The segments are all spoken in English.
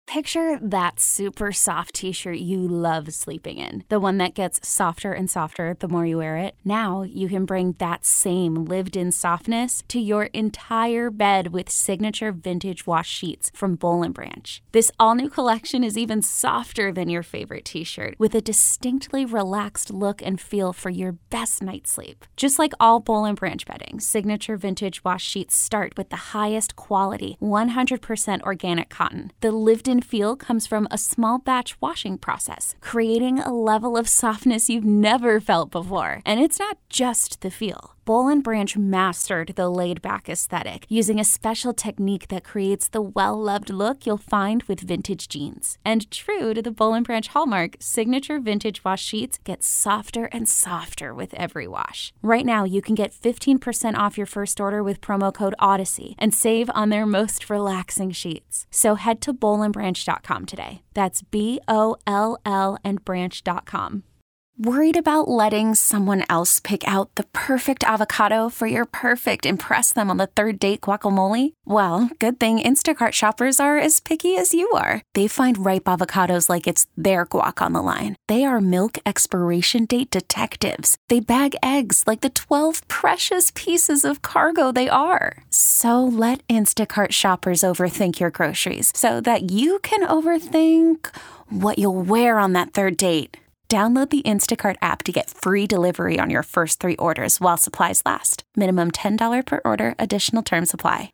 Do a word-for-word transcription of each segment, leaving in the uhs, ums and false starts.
Picture that super soft t-shirt you love sleeping in, the one that gets softer and softer the more you wear it. Now you can bring that same lived-in softness to your entire bed with signature vintage wash sheets from Boll and Branch. This all-new collection is even softer than your favorite t-shirt, with a distinctly relaxed look and feel for your best night's sleep. Just like all Boll and Branch bedding, signature vintage wash sheets start with the highest quality, one hundred percent organic cotton. The lived-in feel comes from a small batch washing process, creating a level of softness you've never felt before. And it's not just the feel. Boll and Branch mastered the laid-back aesthetic using a special technique that creates the well-loved look you'll find with vintage jeans. And true to the Boll and Branch hallmark, signature vintage wash sheets get softer and softer with every wash. Right now, you can get fifteen percent off your first order with promo code Odyssey and save on their most relaxing sheets. So head to boll and branch dot com today. That's B O L L and branch dot com. Worried about letting someone else pick out the perfect avocado for your perfect impress them on the third date guacamole? Well, good thing Instacart shoppers are as picky as you are. They find ripe avocados like it's their guac on the line. They are milk expiration date detectives. They bag eggs like the twelve precious pieces of cargo they are. So let Instacart shoppers overthink your groceries so that you can overthink what you'll wear on that third date. Download the Instacart app to get free delivery on your first three orders while supplies last. Minimum ten dollars per order. Additional terms apply.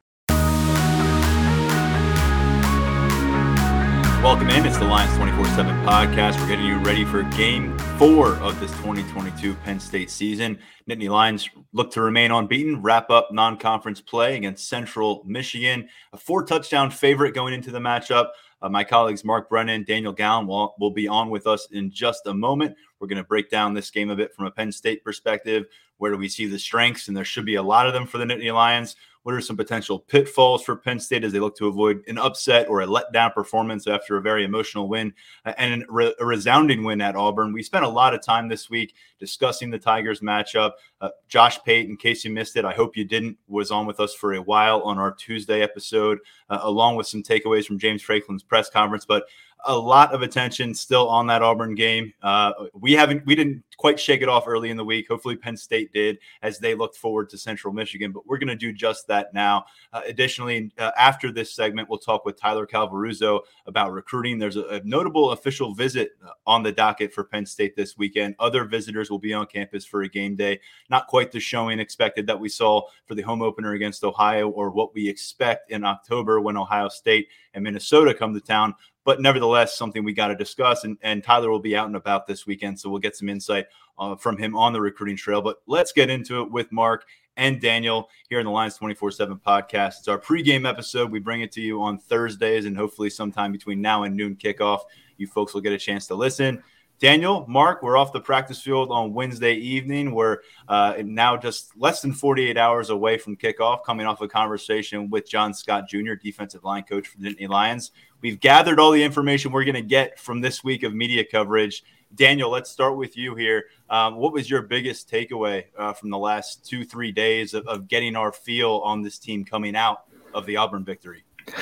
Welcome in. It's the Lions twenty-four seven podcast. We're getting you ready for game four of this twenty twenty-two Penn State season. Nittany Lions look to remain unbeaten, wrap up non-conference play against Central Michigan. A four-touchdown favorite going into the matchup. Uh, my colleagues Mark Brennan, Daniel Gowan will, will be on with us in just a moment. We're going to break down this game a bit from a Penn State perspective. Where do we see the strengths? And there should be a lot of them for the Nittany Lions. What are some potential pitfalls for Penn State as they look to avoid an upset or a letdown performance after a very emotional win uh, and a, re- a resounding win at Auburn? We spent a lot of time this week discussing the Tigers matchup. Uh, Josh Pate, in case you missed it, I hope you didn't, was on with us for a while on our Tuesday episode, uh, along with some takeaways from James Franklin's press conference. But a lot of attention still on that Auburn game. Uh, we haven't, we didn't quite shake it off early in the week. Hopefully Penn State did as they looked forward to Central Michigan, but we're going to do just that now. Uh, additionally, uh, after this segment, we'll talk with Tyler Calvaruso about recruiting. There's a, a notable official visit on the docket for Penn State this weekend. Other visitors will be on campus for a game day. Not quite the showing expected that we saw for the home opener against Ohio or what we expect in October when Ohio State and Minnesota come to town. But nevertheless, something we got to discuss. And, and Tyler will be out and about this weekend, so we'll get some insight uh, from him on the recruiting trail. But let's get into it with Mark and Daniel here in the Lions twenty-four seven podcast. It's our pregame episode. We bring it to you on Thursdays, and hopefully sometime between now and noon kickoff, you folks will get a chance to listen. Daniel, Mark, we're off the practice field on Wednesday evening. We're uh, now just less than forty-eight hours away from kickoff, coming off a conversation with John Scott Junior, defensive line coach for the Nittany Lions. We've gathered all the information we're going to get from this week of media coverage. Daniel, let's start with you here. Um, what was your biggest takeaway uh, from the last two, three days of, of getting our feel on this team coming out of the Auburn victory?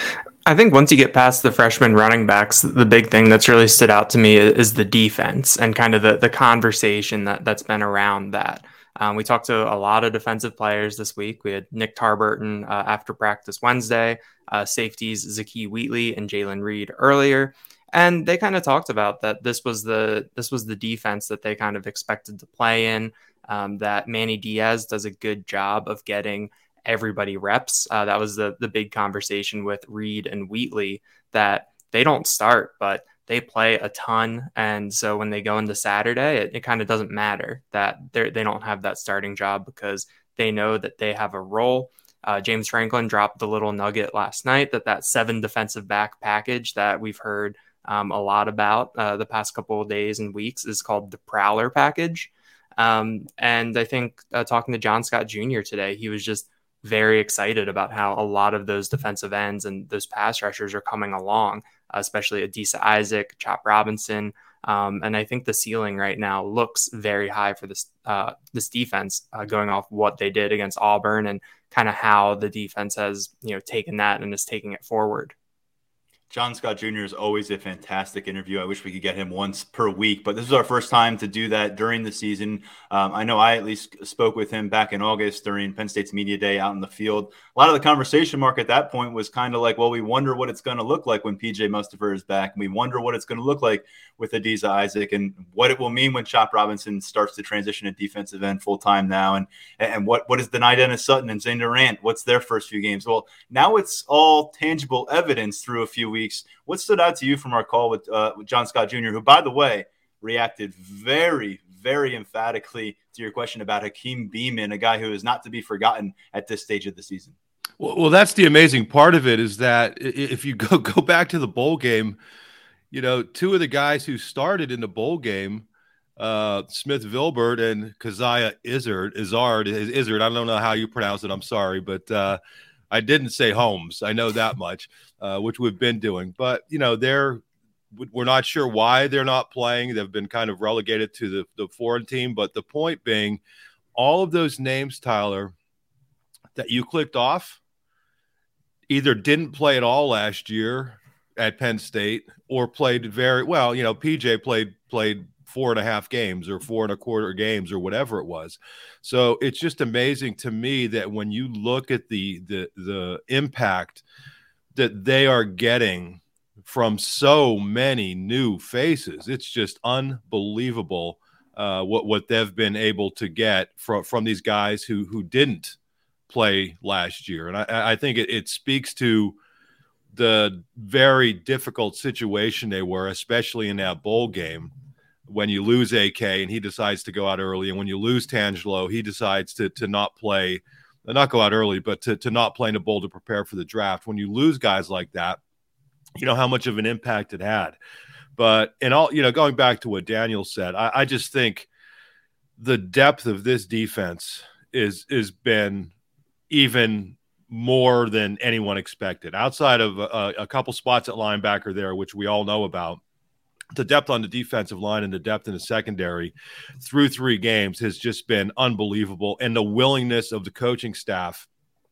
I think once you get past the freshman running backs, the big thing that's really stood out to me is the defense and kind of the, the conversation that, that's been around that. Um, we talked to a lot of defensive players this week. We had Nick Tarburton uh, after practice Wednesday, uh, safeties Zakee Wheatley and Jalen Reed earlier. And they kind of talked about that this was the this was the defense that they kind of expected to play in, um, that Manny Diaz does a good job of getting everybody reps. Uh, that was the the big conversation with Reed and Wheatley, that they don't start, but they play a ton. And so when they go into Saturday, it, it kind of doesn't matter that they they don't have that starting job because they know that they have a role. Uh, James Franklin dropped the little nugget last night that that seven defensive back package that we've heard um, a lot about uh, the past couple of days and weeks is called the Prowler package. Um, and I think uh, talking to John Scott Junior today, he was just very excited about how a lot of those defensive ends and those pass rushers are coming along, especially Adisa Isaac, Chop Robinson. Um, and I think the ceiling right now looks very high for this uh, this defense, uh, going off what they did against Auburn and kind of how the defense has, you know, taken that and is taking it forward. John Scott Junior is always a fantastic interview. I wish we could get him once per week, but this is our first time to do that during the season. Um, I know I at least spoke with him back in August during Penn State's Media Day out in the field. A lot of the conversation, Mark, at that point was kind of like, well, we wonder what it's going to look like when P J Mustipher is back. And we wonder what it's going to look like with Adisa Isaac and what it will mean when Chop Robinson starts to transition at defensive end full-time now. And and what, what is Dani Dennis Sutton and Zane Durant? What's their first few games? Well, now it's all tangible evidence through a few weeks. What stood out to you from our call with, uh, with John Scott Junior, who, by the way, reacted very, very emphatically to your question about Hakeem Beamon, a guy who is not to be forgotten at this stage of the season? Well, well, that's the amazing part of it, is that if you go go back to the bowl game, you know, two of the guys who started in the bowl game, uh, Smith Vilbert and Keziah Izzard, Izzard, Izzard, I don't know how you pronounce it, I'm sorry, but uh, I didn't say Holmes. I know that much, uh, which we've been doing. But, you know, they're we're not sure why they're not playing. They've been kind of relegated to the, the foreign team. But the point being, all of those names, Tyler, that you clicked off either didn't play at all last year at Penn State or played very well. You know, P J played played four and a half games or four and a quarter games or whatever it was. So it's just amazing to me that when you look at the the the impact that they are getting from so many new faces, it's just unbelievable uh, what what they've been able to get from from these guys who who didn't play last year. And I, I think it, it speaks to the very difficult situation they were, especially in that bowl game. When you lose A K and he decides to go out early, and when you lose Tangelo, he decides to to not play, not go out early, but to, to not play in a bowl to prepare for the draft. When you lose guys like that, you know how much of an impact it had. But in all, you know, going back to what Daniel said, I, I just think the depth of this defense is is been even more than anyone expected. Outside of a, a couple spots at linebacker there, which we all know about, the depth on the defensive line and the depth in the secondary through three games has just been unbelievable. And the willingness of the coaching staff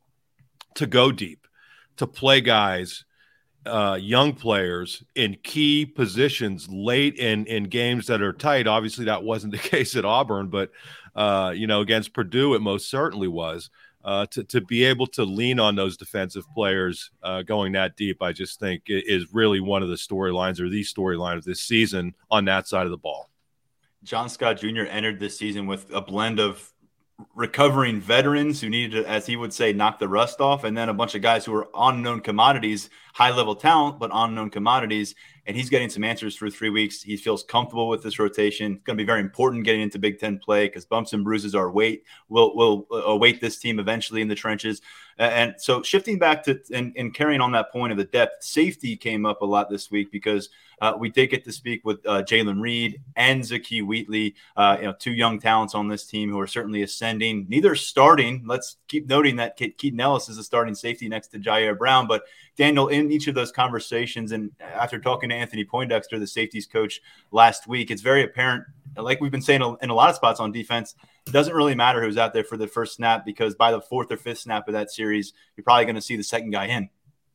to go deep, to play guys, uh, young players in key positions late in, in games that are tight. Obviously that wasn't the case at Auburn, but uh, you know, against Purdue, it most certainly was. Uh, to, to be able to lean on those defensive players uh, going that deep, I just think is really one of the storylines, or the storyline of this season on that side of the ball. John Scott Junior entered this season with a blend of recovering veterans who needed to, as he would say, knock the rust off, and then a bunch of guys who are unknown commodities, high-level talent, but unknown commodities. And he's getting some answers through three weeks. He feels comfortable with this rotation. It's going to be very important getting into Big Ten play because bumps and bruises are weight will will await this team eventually in the trenches. And so shifting back to and, and carrying on that point of the depth, safety came up a lot this week because uh, we did get to speak with uh, Jalen Reed and Zakee Wheatley, uh, you know, two young talents on this team who are certainly ascending. Neither starting. Let's keep noting that Keaton Ellis is a starting safety next to Jair Brown. But Daniel, in each of those conversations, and after talking to Anthony Poindexter, the safeties coach, last week, it's very apparent, like we've been saying in a lot of spots on defense, it doesn't really matter who's out there for the first snap, because by the fourth or fifth snap of that series, you're probably going to see the second guy in.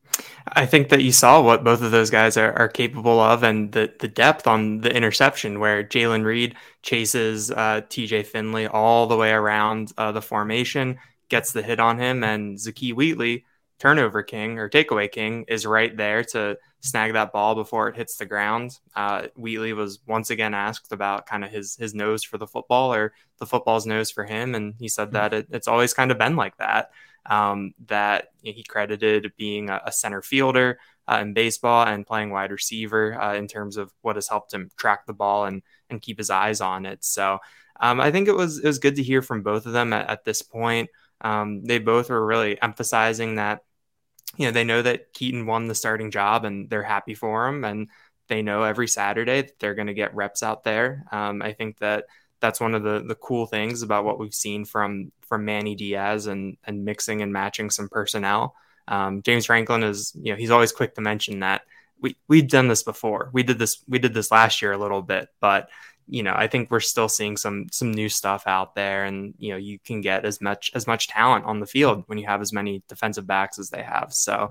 I think that you saw what both of those guys are, are capable of, and the, the depth on the interception where Jalen Reed chases uh, T J Finley all the way around uh, the formation, gets the hit on him, and Zakee Wheatley, turnover king or takeaway king, is right there to snag that ball before it hits the ground. Uh, Wheatley was once again asked about kind of his his nose for the football, or the football's nose for him, and he said that it, it's always kind of been like that. Um, that he credited being a, a center fielder uh, in baseball and playing wide receiver uh, in terms of what has helped him track the ball and and keep his eyes on it. So um, I think it was it was good to hear from both of them at, at this point. Um, they both were really emphasizing that, you know, they know that Keaton won the starting job and they're happy for him, and they know every Saturday that they're going to get reps out there. Um, I think that that's one of the the cool things about what we've seen from from Manny Diaz and and mixing and matching some personnel. Um, James Franklin is, you know, he's always quick to mention that we we've done this before. We did this we did this last year a little bit, but you know, I think we're still seeing some some new stuff out there, and you know, you can get as much as much talent on the field when you have as many defensive backs as they have. So,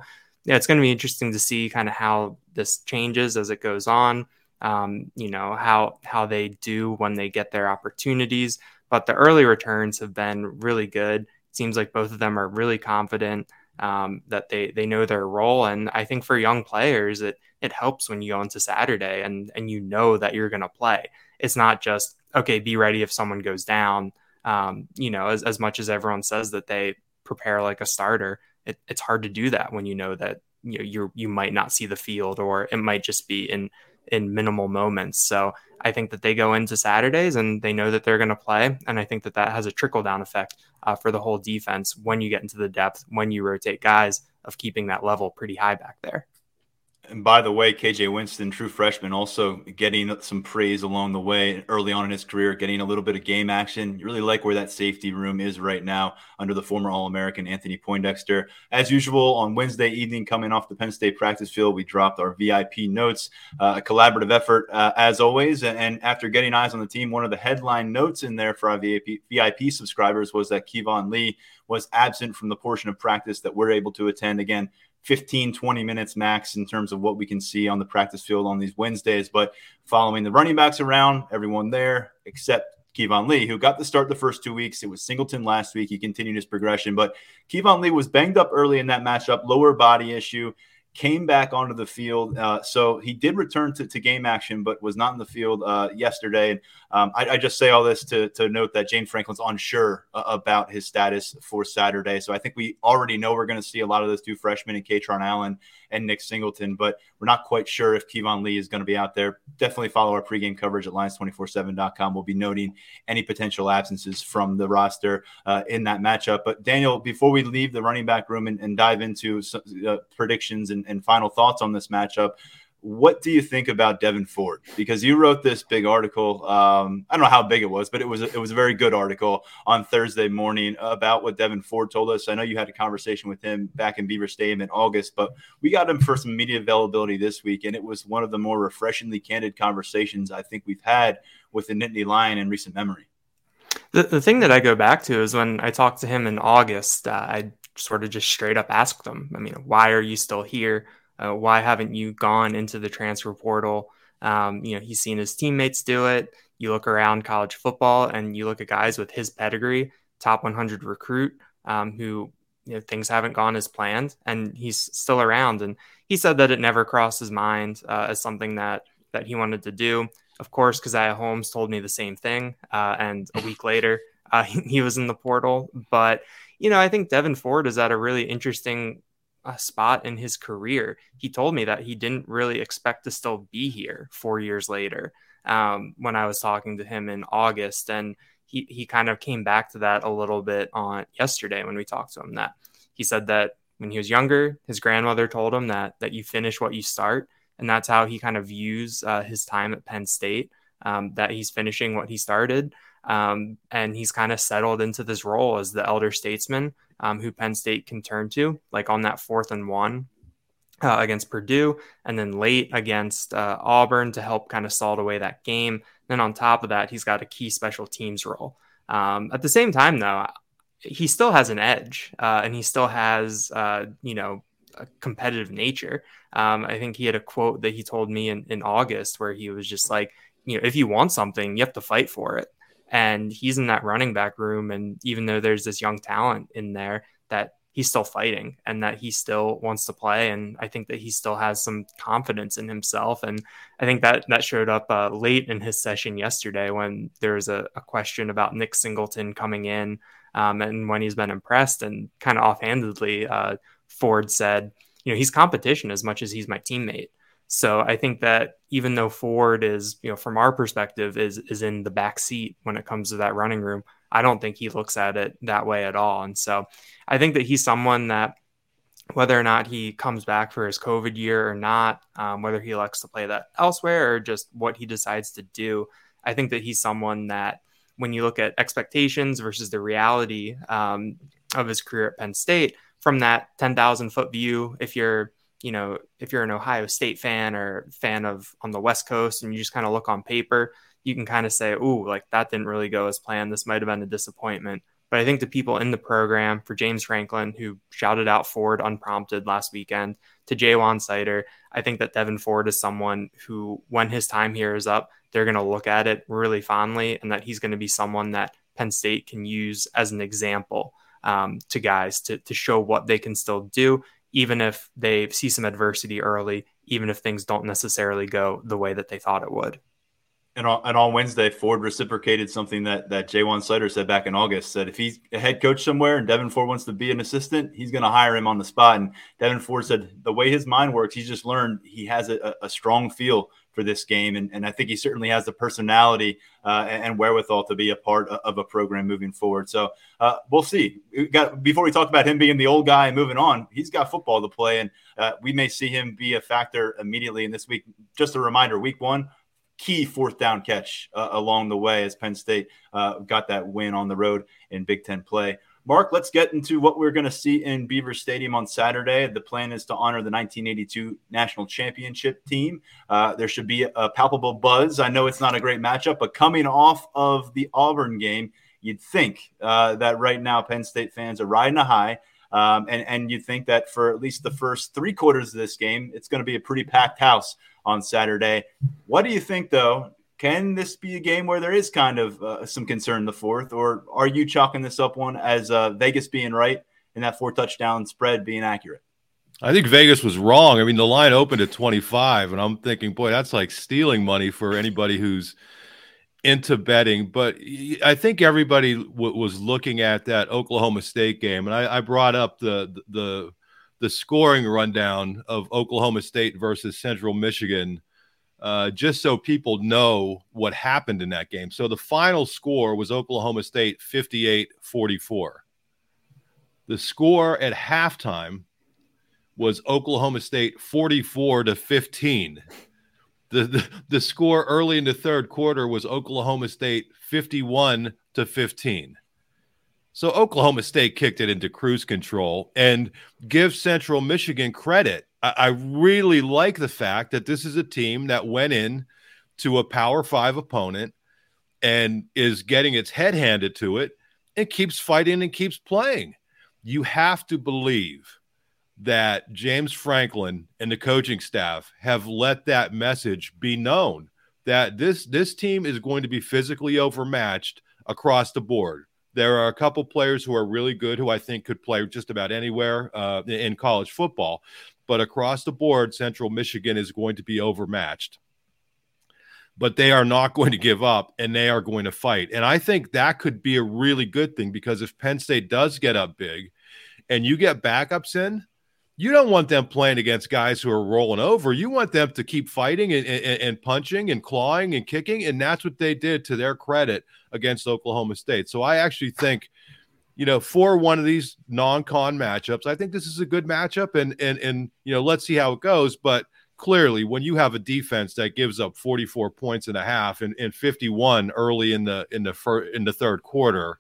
yeah, it's going to be interesting to see kind of how this changes as it goes on. Um, you know, how how they do when they get their opportunities. But the early returns have been really good. It seems like both of them are really confident um, that they they know their role. And I think for young players, it it helps when you go into Saturday and and you know that you're going to play. It's not just, okay, be ready if someone goes down. Um, you know, as, as much as everyone says that they prepare like a starter, it, it's hard to do that when you know that you know, you you might not see the field, or it might just be in in minimal moments. So I think that they go into Saturdays and they know that they're going to play. And I think that that has a trickle down effect uh, for the whole defense when you get into the depth, when you rotate guys, of keeping that level pretty high back there. And by the way, K J Winston, true freshman, also getting some praise along the way early on in his career, getting a little bit of game action. You really like where that safety room is right now under the former All-American Anthony Poindexter. As usual, on Wednesday evening, coming off the Penn State practice field, we dropped our V I P notes, uh, a collaborative effort uh, as always. And after getting eyes on the team, one of the headline notes in there for our V I P, V I P subscribers was that Keyvone Lee was absent from the portion of practice that we're able to attend. Again, fifteen, twenty minutes max in terms of what we can see on the practice field on these Wednesdays. But following the running backs around, everyone there except Keyvone Lee, who got the start the first two weeks. It was Singleton last week. He continued his progression. But Keyvone Lee was banged up early in that matchup, lower body issue, came back onto the field. Uh, so he did return to, to game action, but was not in the field uh, yesterday. And um, I, I just say all this to, to note that James Franklin's unsure uh, about his status for Saturday. So I think we already know we're going to see a lot of those two freshmen in Katron Allen and Nick Singleton, but we're not quite sure if Keyvone Lee is going to be out there. Definitely follow our pregame coverage at Lions two four seven dot com. We'll be noting any potential absences from the roster uh, in that matchup. But Daniel, before we leave the running back room and, and dive into some, uh, predictions and, and final thoughts on this matchup, what do you think about Devin Ford? Because you wrote this big article. Um, I don't know how big it was, but it was it was a very good article on Thursday morning about what Devin Ford told us. I know you had a conversation with him back in Beaver Stadium in August, but we got him for some media availability this week, and it was one of the more refreshingly candid conversations I think we've had with the Nittany Lion in recent memory. The, the thing that I go back to is when I talked to him in August, uh, I sort of just straight up asked him, I mean, why are you still here? Uh, why haven't you gone into the transfer portal? Um, you know, he's seen his teammates do it. You look around college football and you look at guys with his pedigree, top one hundred recruit, um, who, you know, things haven't gone as planned, and he's still around. And he said that it never crossed his mind uh, as something that that he wanted to do. Of course, Keziah Holmes told me the same thing, uh, and a week later, uh, he, he was in the portal. But you know, I think Devin Ford is at a really interesting a spot in his career. He told me that he didn't really expect to still be here four years later um, when I was talking to him in August. And he, he kind of came back to that a little bit on yesterday when we talked to him, that he said that when he was younger, his grandmother told him that, that you finish what you start. And that's how he kind of views uh, his time at Penn State, um, that he's finishing what he started. Um, and he's kind of settled into this role as the elder statesman um, who Penn State can turn to, like on that fourth and one uh, against Purdue, and then late against uh, Auburn to help kind of salt away that game. Then on top of that, he's got a key special teams role. Um, at the same time, though, he still has an edge uh, and he still has, uh, you know, a competitive nature. Um, I think he had a quote that he told me in, in August where he was just like, you know, if you want something, you have to fight for it. And he's in that running back room. And even though there's this young talent in there, that he's still fighting and that he still wants to play. And I think that he still has some confidence in himself. And I think that that showed up uh, late in his session yesterday when there was a, a question about Nick Singleton coming in um, and when he's been impressed, and kind of offhandedly, uh, Ford said, you know, he's competition as much as he's my teammate. So I think that even though Ford is, you know, from our perspective is, is in the back seat when it comes to that running room, I don't think he looks at it that way at all. And so I think that he's someone that, whether or not he comes back for his COVID year or not, um, whether he elects to play that elsewhere or just what he decides to do, I think that he's someone that when you look at expectations versus the reality um, of his career at Penn State, from that ten thousand foot view, if you're, you know, if you're an Ohio State fan or fan of on the West Coast and you just kind of look on paper, you can kind of say, ooh, like that didn't really go as planned. This might've been a disappointment. But I think the people in the program, for James Franklin, who shouted out Ford unprompted last weekend, to Ja'Juan Seider, I think that Devin Ford is someone who, when his time here is up, they're going to look at it really fondly, and that he's going to be someone that Penn State can use as an example um, to guys to, to show what they can still do, even if they see some adversity early, even if things don't necessarily go the way that they thought it would. And on, and on Wednesday, Ford reciprocated something that that Ja'Juan Seider said back in August, said if he's a head coach somewhere and Devin Ford wants to be an assistant, he's going to hire him on the spot. And Devin Ford said the way his mind works, he's just learned he has a, a strong feel for this game. And, and I think he certainly has the personality uh, and wherewithal to be a part of a program moving forward. So uh, we'll see. We got, before we talk about him being the old guy and moving on, he's got football to play. And uh, we may see him be a factor immediately in this week. Just a reminder, week one, key fourth down catch uh, along the way as Penn State uh, got that win on the road in Big Ten play. Mark, let's get into what we're going to see in Beaver Stadium on Saturday. The plan is to honor the nineteen eighty-two national championship team. Uh, there should be a palpable buzz. I know it's not a great matchup, but coming off of the Auburn game, you'd think uh, that right now Penn State fans are riding a high. Um, and, and you'd think that for at least the first three quarters of this game, it's going to be a pretty packed house on Saturday. What do you think, though? Can this be a game where there is kind of uh, some concern in the fourth, or are you chalking this up one as uh, Vegas being right and that four touchdown spread being accurate? I think Vegas was wrong. I mean, the line opened at twenty-five, and I'm thinking, boy, that's like stealing money for anybody who's into betting. But I think everybody w- was looking at that Oklahoma State game, and I, I brought up the the the scoring rundown of Oklahoma State versus Central Michigan, uh, just so people know what happened in that game. So the final score was Oklahoma State fifty-eight forty-four. The score at halftime was Oklahoma State forty-four to fifteen. The, the the score early in the third quarter was Oklahoma State fifty-one to fifteen. So Oklahoma State kicked it into cruise control, and give Central Michigan credit. I, I really like the fact that this is a team that went in to a Power Five opponent and is getting its head handed to it and keeps fighting and keeps playing. You have to believe that James Franklin and the coaching staff have let that message be known that this this team is going to be physically overmatched across the board. There are a couple players who are really good who I think could play just about anywhere uh, in college football, but across the board, Central Michigan is going to be overmatched. But they are not going to give up, and they are going to fight. And I think that could be a really good thing, because if Penn State does get up big and you get backups in, you don't want them playing against guys who are rolling over. You want them to keep fighting and, and, and punching and clawing and kicking, and that's what they did, to their credit, against Oklahoma State. So I actually think, you know, for one of these non-con matchups, I think this is a good matchup, and and and you know, let's see how it goes. But clearly, when you have a defense that gives up forty-four points and a half and, and fifty-one early in the in the fir- in the third quarter,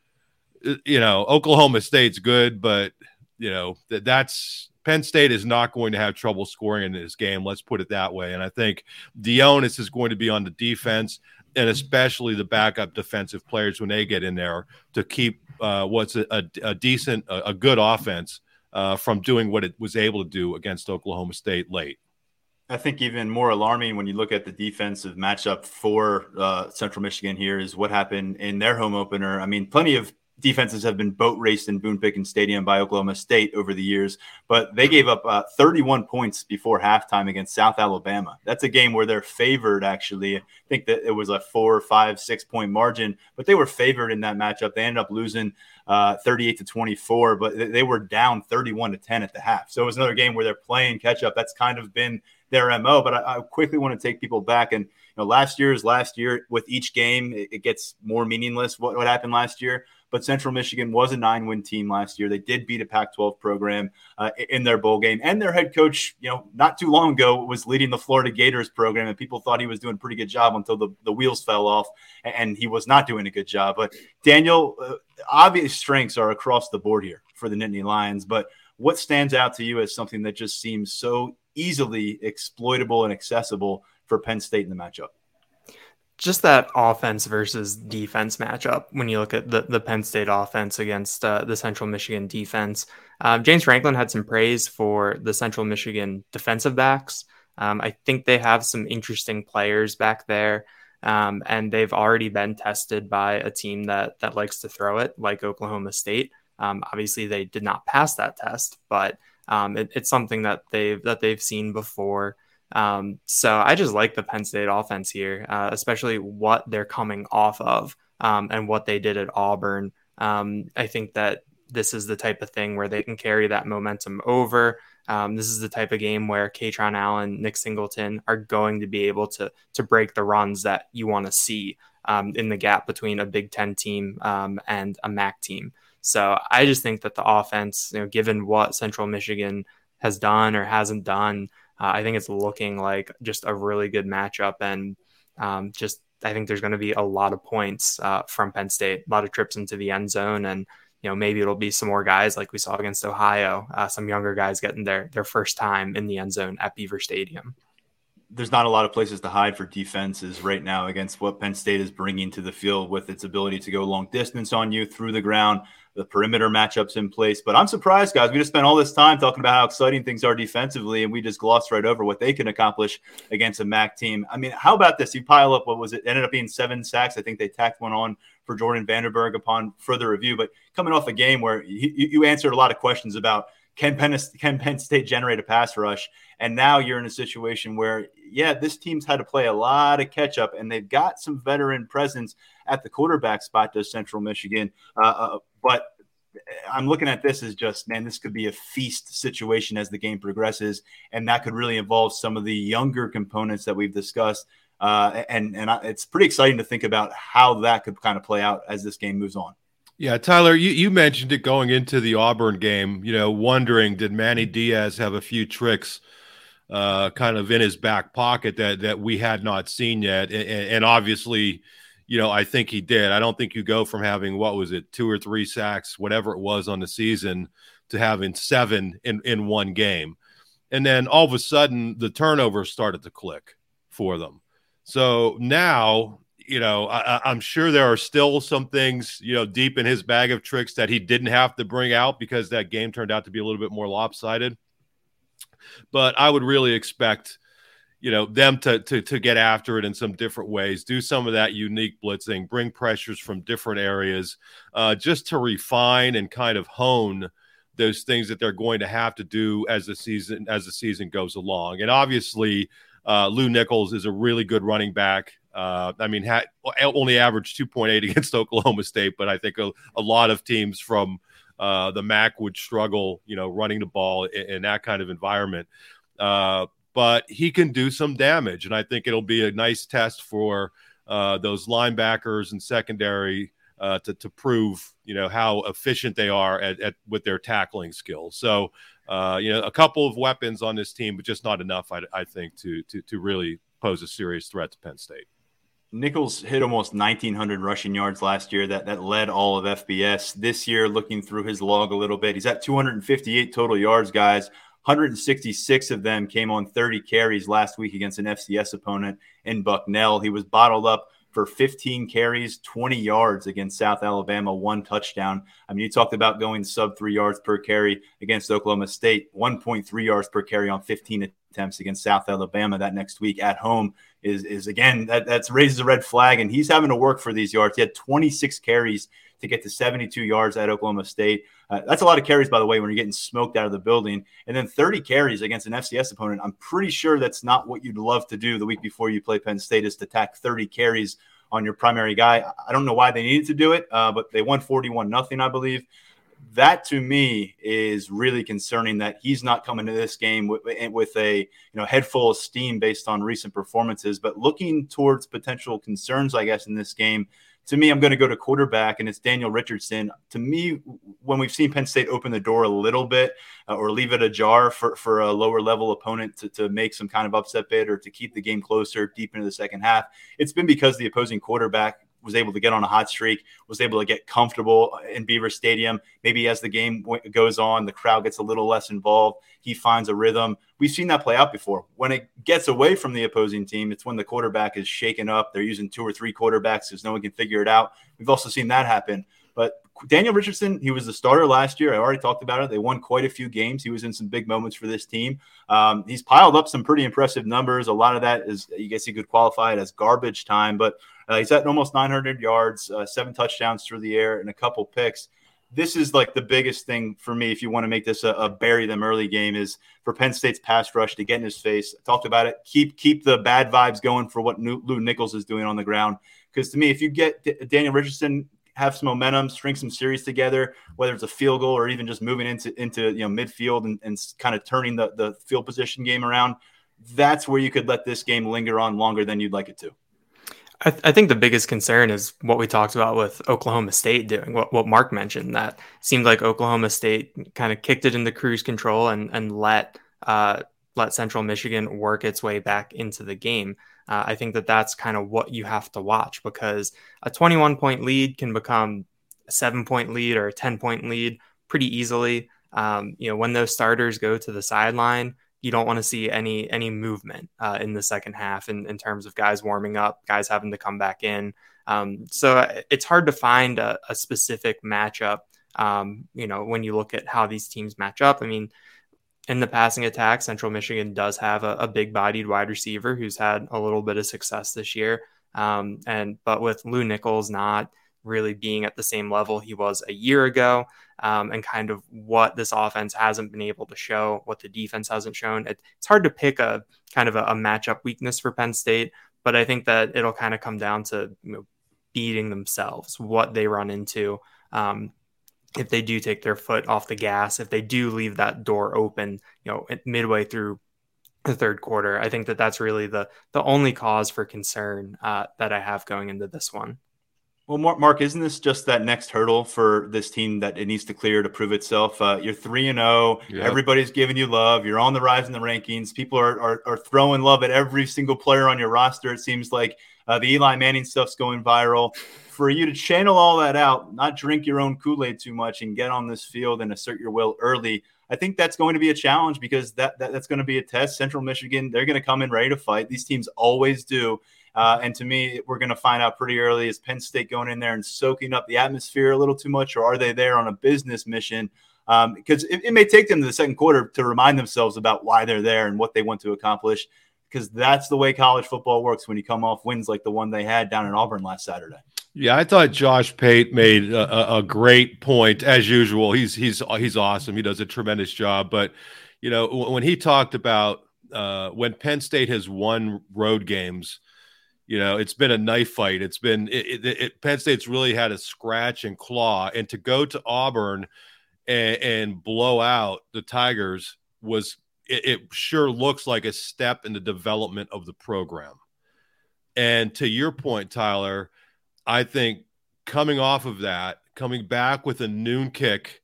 you know, Oklahoma State's good, but you know, that that's Penn State is not going to have trouble scoring in this game. Let's put it that way. And I think the onus is going to be on the defense, and especially the backup defensive players when they get in there, to keep uh, what's a, a, a decent, a, a good offense uh, from doing what it was able to do against Oklahoma State late. I think even more alarming when you look at the defensive matchup for uh, Central Michigan here is what happened in their home opener. I mean, plenty of defenses have been boat raced in Boone Pickens Stadium by Oklahoma State over the years, but they gave up uh, thirty-one points before halftime against South Alabama. That's a game where they're favored, actually. I think that it was a four, five, six point margin, but they were favored in that matchup. They ended up losing uh, thirty-eight to twenty-four, but they were down thirty-one to ten at the half. So it was another game where they're playing catch up. That's kind of been their M O, but I, I quickly want to take people back. And, you know, last year is last year. With each game, it, it gets more meaningless what, what happened last year. But Central Michigan was a nine-win team last year. They did beat a Pac twelve program uh, in their bowl game. And their head coach, you know, not too long ago was leading the Florida Gators program, and people thought he was doing a pretty good job until the, the wheels fell off, and he was not doing a good job. But, Daniel, uh, obvious strengths are across the board here for the Nittany Lions. But what stands out to you as something that just seems so easily exploitable and accessible for Penn State in the matchup? just that offense versus defense matchup. When you look at the, the Penn State offense against uh, the Central Michigan defense, um, James Franklin had some praise for the Central Michigan defensive backs. Um, I think they have some interesting players back there. Um, and they've already been tested by a team that that likes to throw it, like Oklahoma State. Um, obviously, they did not pass that test, but um, it, it's something that they've that they've seen before. Um, so I just like the Penn State offense here, uh, especially what they're coming off of um, and what they did at Auburn. Um, I think that this is the type of thing where they can carry that momentum over. Um, this is the type of game where Kaytron Allen, Nick Singleton are going to be able to to break the runs that you want to see um, in the gap between a Big Ten team um, and a M A C team. So I just think that the offense, you know, given what Central Michigan has done or hasn't done, uh, I think it's looking like just a really good matchup. And um, just I think there's going to be a lot of points uh, from Penn State, a lot of trips into the end zone, and you know, maybe it'll be some more guys like we saw against Ohio, uh, some younger guys getting their their first time in the end zone at Beaver Stadium. There's not a lot of places to hide for defenses right now against what Penn State is bringing to the field with its ability to go long distance on you through the ground, the perimeter matchups in place. But I'm surprised, guys. We just spent all this time talking about how exciting things are defensively, and we just glossed right over what they can accomplish against a M A C team. I mean, how about this? You pile up, what was it? Ended up being seven sacks. I think they tacked one on for Jordan Vanderberg upon further review. But coming off a game where you, you answered a lot of questions about can Penn, can Penn State generate a pass rush? And now you're in a situation where, yeah, this team's had to play a lot of catch up, and they've got some veteran presence at the quarterback spot, does Central Michigan. Uh, uh, but I'm looking at this as just, man, this could be a feast situation as the game progresses, and that could really involve some of the younger components that we've discussed. Uh, and and I, it's pretty exciting to think about how that could kind of play out as this game moves on. Yeah, Tyler, you, you mentioned it going into the Auburn game, you know, wondering, did Manny Diaz have a few tricks uh, kind of in his back pocket that that we had not seen yet? And, and obviously, you know, I think he did. I don't think you go from having, what was it, two or three sacks, whatever it was on the season, to having seven in, in one game. And then all of a sudden, the turnovers started to click for them. So now, you know, I, I'm sure there are still some things, you know, deep in his bag of tricks that he didn't have to bring out because that game turned out to be a little bit more lopsided. But I would really expect, you know, them to, to, to get after it in some different ways, do some of that unique blitzing, bring pressures from different areas, uh, just to refine and kind of hone those things that they're going to have to do as the season, as the season goes along. And obviously, Uh, Lou Nichols is a really good running back. Uh, I mean, ha- only averaged two point eight against Oklahoma State, but I think a, a lot of teams from uh, the M A C would struggle, you know, running the ball in, in that kind of environment. Uh, but he can do some damage, and I think it'll be a nice test for uh, those linebackers and secondary uh, to to prove, you know, how efficient they are at, at with their tackling skills. So. Uh, you know, a couple of weapons on this team, but just not enough, I, I think, to, to to really pose a serious threat to Penn State. Nichols hit almost nineteen hundred rushing yards last year. That that led all of F B S. This year, looking through his log a little bit, he's at two hundred fifty-eight total yards, guys. one hundred sixty-six of them came on thirty carries last week against an F C S opponent in Bucknell. He was bottled up for fifteen carries, twenty yards against South Alabama, one touchdown. I mean, you talked about going sub three yards per carry against Oklahoma State, one point three yards per carry on fifteen attempts against South Alabama that next week at home is, is again, that that's raises a red flag, and he's having to work for these yards. He had twenty-six carries to get to seventy-two yards at Oklahoma State. Uh, that's a lot of carries, by the way, when you're getting smoked out of the building. And then thirty carries against an F C S opponent. I'm pretty sure that's not what you'd love to do the week before you play Penn State, is to tack thirty carries on your primary guy. I don't know why they needed to do it, uh, but they won forty-one nothing, I believe. That to me is really concerning, that he's not coming to this game with, with a you know head full of steam based on recent performances. But looking towards potential concerns, I guess, in this game, to me, I'm going to go to quarterback, and it's Daniel Richardson. To me, when we've seen Penn State open the door a little bit uh, or leave it ajar for, for a lower-level opponent to, to make some kind of upset bid or to keep the game closer deep into the second half, it's been because the opposing quarterback was able to get on a hot streak, was able to get comfortable in Beaver Stadium. Maybe as the game goes on, the crowd gets a little less involved. He finds a rhythm. we've seen that play out before. When it gets away from the opposing team, it's when the quarterback is shaken up. They're using two or three quarterbacks because no one can figure it out. We've also seen that happen. But Daniel Richardson, he was the starter last year. I already talked about it. They won quite a few games. He was in some big moments for this team. Um, he's piled up some pretty impressive numbers. A lot of that is, I guess you could qualify it as garbage time, but uh, he's at almost nine hundred yards, uh, seven touchdowns through the air, and a couple picks. This is like the biggest thing for me, if you want to make this a, a bury them early game, is for Penn State's pass rush to get in his face. I talked about it. Keep keep the bad vibes going for what Lew Nichols is doing on the ground. Because to me, if you get D- Daniel Richardson, have some momentum, string some series together, whether it's a field goal or even just moving into into you know midfield and, and kind of turning the, the field position game around, that's where you could let this game linger on longer than you'd like it to. I, th- I think the biggest concern is what we talked about with Oklahoma State doing, what, what Mark mentioned, that seemed like Oklahoma State kind of kicked it into cruise control and, and let uh, let Central Michigan work its way back into the game. Uh, I think that that's kind of what you have to watch, because a twenty-one point lead can become a seven point lead or a ten point lead pretty easily. Um, you know, when those starters go to the sideline, you don't want to see any any movement uh, in the second half in, in terms of guys warming up, guys having to come back in. Um, so it's hard to find a, a specific matchup, um, you know, when you look at how these teams match up. I mean, in the passing attack, Central Michigan does have a, a big-bodied wide receiver who's had a little bit of success this year. Um, and but with Lew Nichols not really being at the same level he was a year ago, um, and kind of what this offense hasn't been able to show, what the defense hasn't shown, it, it's hard to pick a kind of a, a matchup weakness for Penn State. But I think that it'll kind of come down to, you know, beating themselves, what they run into. Um, if they do take their foot off the gas, if they do leave that door open, you know, midway through the third quarter, I think that that's really the the only cause for concern uh, that I have going into this one. Well, Mark, isn't this just that next hurdle for this team that it needs to clear to prove itself? Uh, you're three and oh. Yep. Everybody's giving you love. You're on the rise in the rankings. People are, are, are throwing love at every single player on your roster. It seems like uh, the Eli Manning stuff's going viral. For you to channel all that out, not drink your own Kool-Aid too much, and get on this field and assert your will early, I think that's going to be a challenge, because that, that that's going to be a test. Central Michigan, they're going to come in ready to fight. These teams always do. Uh, and to me, we're going to find out pretty early, is Penn State going in there and soaking up the atmosphere a little too much, or are they there on a business mission? Um, because it, it may take them to the second quarter to remind themselves about why they're there and what they want to accomplish, because that's the way college football works when you come off wins like the one they had down in Auburn last Saturday. Yeah, I thought Josh Pate made a, a great point, as usual. He's he's he's awesome. He does a tremendous job. But, you know, when he talked about uh, when Penn State has won road games, you know, it's been a knife fight. It's been it, it, it, Penn State's really had a scratch and claw. And to go to Auburn and, and blow out the Tigers was it, it sure looks like a step in the development of the program. And to your point, Tyler, I think coming off of that, coming back with a noon kick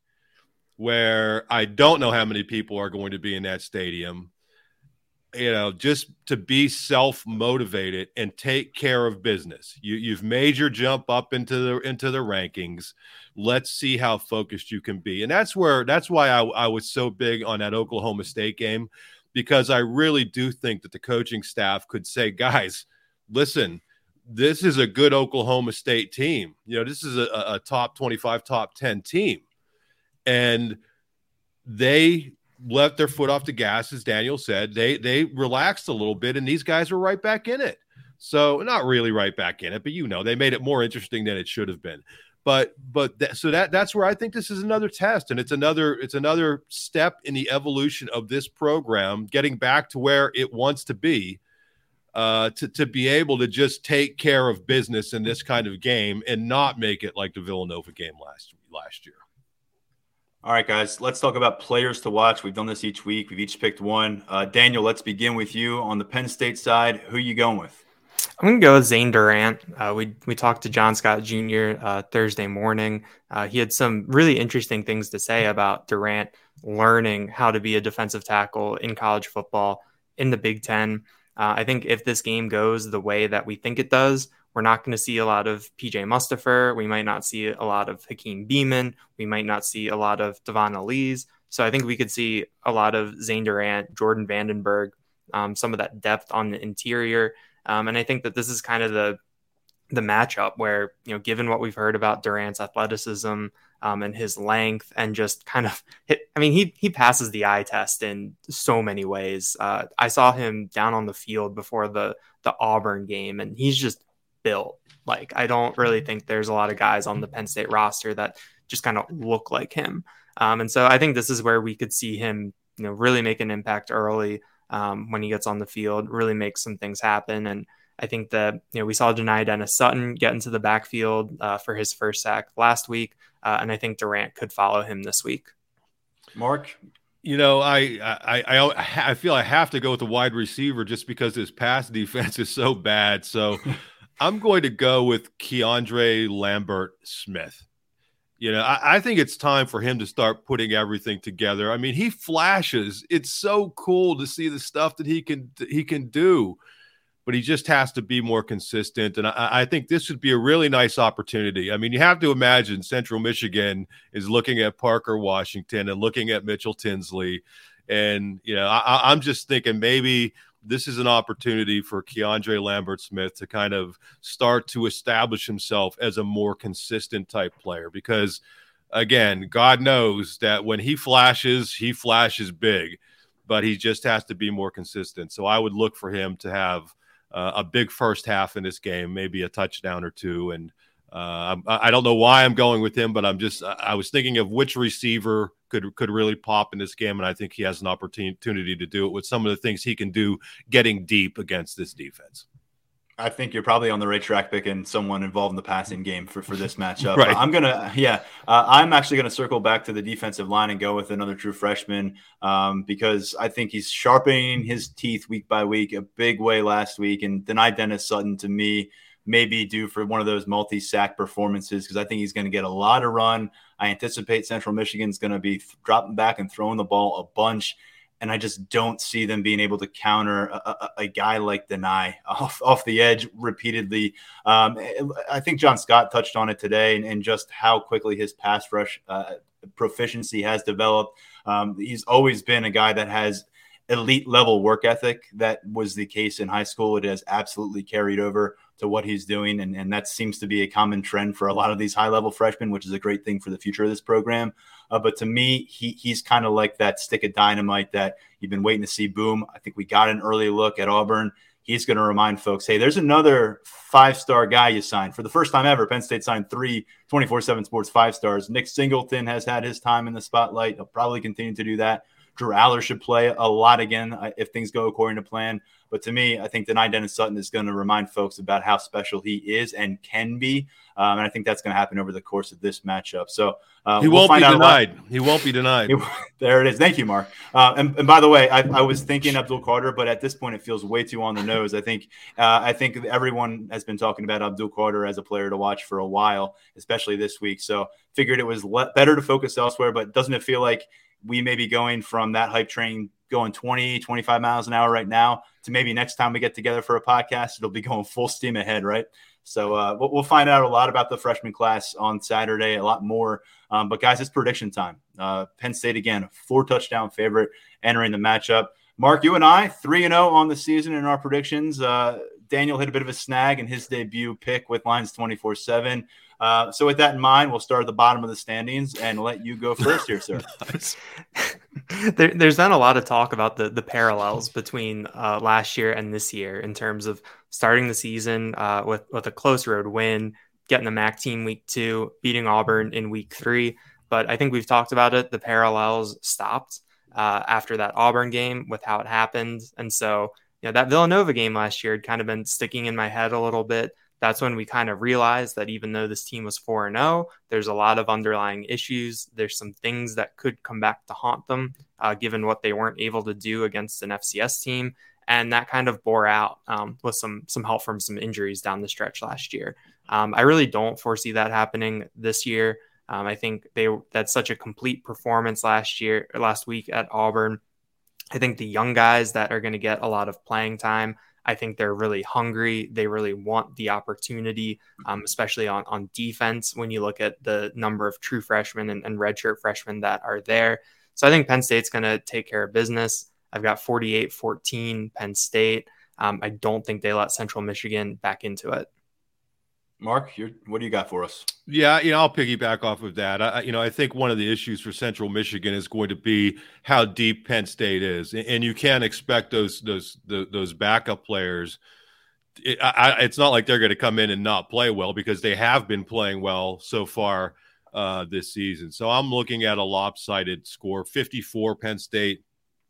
where I don't know how many people are going to be in that stadium, you know, just to be self-motivated and take care of business. You, you've made your jump up into the into the rankings. Let's see how focused you can be. And that's where that's why I, I was so big on that Oklahoma State game, because I really do think that the coaching staff could say, guys, listen, this is a good Oklahoma State team. You know, this is a, a top twenty-five, top ten team. And they left their foot off the gas, as Daniel said. They they relaxed a little bit, and these guys were right back in it. So not really right back in it, but, you know, they made it more interesting than it should have been. But but th- so that that's where I think this is another test, and it's another it's another step in the evolution of this program, getting back to where it wants to be. Uh, to, to be able to just take care of business in this kind of game and not make it like the Villanova game last last year. All right, guys, let's talk about players to watch. We've done this each week. We've each picked one. Uh, Daniel, let's begin with you. On the Penn State side, who are you going with? I'm going to go with Zane Durant. Uh, we we talked to John Scott Junior uh, Thursday morning. Uh, he had some really interesting things to say about Durant learning how to be a defensive tackle in college football in the Big Ten. Uh, I think if this game goes the way that we think it does, we're not going to see a lot of P J Mustapher. We might not see a lot of Hakeem Beamon. We might not see a lot of Devon Elise. So I think we could see a lot of Zane Durant, Jordan Vandenberg, um, some of that depth on the interior. Um, and I think that this is kind of the the matchup where, you know, given what we've heard about Durant's athleticism um, and his length and just kind of hit, I mean, he he passes the eye test in so many ways. Uh, I saw him down on the field before the the Auburn game, and he's just built. Like, I don't really think there's a lot of guys on the Penn State roster that just kind of look like him. Um, and so I think this is where we could see him, you know, really make an impact early um, when he gets on the field, really make some things happen. And I think that, you know, we saw Dani Dennis Sutton get into the backfield uh, for his first sack last week. Uh, and I think Durant could follow him this week. Mark? You know, I, I I I feel I have to go with the wide receiver just because his pass defense is so bad. So I'm going to go with Keandre Lambert Smith. You know, I, I think it's time for him to start putting everything together. I mean, he flashes. It's so cool to see the stuff that he can he can do, but he just has to be more consistent. And I, I think this would be a really nice opportunity. I mean, you have to imagine Central Michigan is looking at Parker Washington and looking at Mitchell Tinsley. And, you know, I, I'm just thinking maybe this is an opportunity for Keandre Lambert Smith to kind of start to establish himself as a more consistent type player, because again, God knows that when he flashes, he flashes big, but he just has to be more consistent. So I would look for him to have uh, a big first half in this game, maybe a touchdown or two. And uh, I don't know why I'm going with him, but I'm just, I was thinking of which receiver could could really pop in this game, and I think he has an opportunity to do it with some of the things he can do getting deep against this defense. I think you're probably on the right track picking someone involved in the passing game for, for this matchup. Right. I'm going to, yeah, uh, I'm actually going to circle back to the defensive line and go with another true freshman um, because I think he's sharpening his teeth week by week, a big way last week. And Dani Dennis Sutton, to me, may be due for one of those multi-sack performances because I think he's going to get a lot of run. I anticipate Central Michigan's going to be dropping back and throwing the ball a bunch. And I just don't see them being able to counter a, a, a guy like Dani off, off the edge repeatedly. Um, I think John Scott touched on it today and, and just how quickly his pass rush uh, proficiency has developed. Um, he's always been a guy that has elite level work ethic. That was the case in high school. It has absolutely carried over to what he's doing. And, and that seems to be a common trend for a lot of these high level freshmen, which is a great thing for the future of this program. Uh, but to me, he he's kind of like that stick of dynamite that you've been waiting to see boom. I think we got an early look at Auburn. He's going to remind folks, hey, there's another five-star guy you signed. For the first time ever, Penn State signed three twenty-four seven Sports five-stars. Nick Singleton has had his time in the spotlight. He'll probably continue to do that. Drew Aller should play a lot again if things go according to plan. But to me, I think Dani Dennis Sutton is going to remind folks about how special he is and can be. Um, and I think that's going to happen over the course of this matchup. So uh, he we'll won't find be out denied. He won't be denied. There it is. Thank you, Mark. Uh, and, and by the way, I, I was thinking Abdul Carter, but at this point, it feels way too on the nose. I think uh, I think everyone has been talking about Abdul Carter as a player to watch for a while, especially this week. So figured it was le- better to focus elsewhere. But doesn't it feel like we may be going from that hype train going twenty, twenty-five miles an hour right now to maybe next time we get together for a podcast, it'll be going full steam ahead, right? So uh, we'll, we'll find out a lot about the freshman class on Saturday, a lot more. Um, but, guys, it's prediction time. Uh, Penn State, again, four-touchdown favorite entering the matchup. Mark, you and I, three and oh on the season in our predictions. Uh, Daniel hit a bit of a snag in his debut pick with Lines twenty-four seven. Uh, so with that in mind, we'll start at the bottom of the standings and let you go first here, sir. there, there's been a lot of talk about the the parallels between uh, last year and this year in terms of starting the season uh, with, with a close road win, getting the M A C team week two, beating Auburn in week three. But I think we've talked about it. The parallels stopped uh, after that Auburn game with how it happened. And so, you know, that Villanova game last year had kind of been sticking in my head a little bit. That's when we kind of realized that even though this team was four and oh, there's a lot of underlying issues. There's some things that could come back to haunt them, uh, given what they weren't able to do against an F C S team. And that kind of bore out um, with some some help from some injuries down the stretch last year. Um, I really don't foresee that happening this year. Um, I think they that's such a complete performance last year, last week at Auburn. I think the young guys that are going to get a lot of playing time I think they're really hungry. They really want the opportunity, um, especially on, on defense when you look at the number of true freshmen and, and redshirt freshmen that are there. So I think Penn State's going to take care of business. I've got forty-eight fourteen Penn State. Um, I don't think they let Central Michigan back into it. Mark, you're, what do you got for us? Yeah, you know, I'll piggyback off of that. I, you know, I think one of the issues for Central Michigan is going to be how deep Penn State is, and you can't expect those those those backup players. It, I, it's not like they're going to come in and not play well, because they have been playing well so far uh, this season. So I'm looking at a lopsided score: fifty-four Penn State,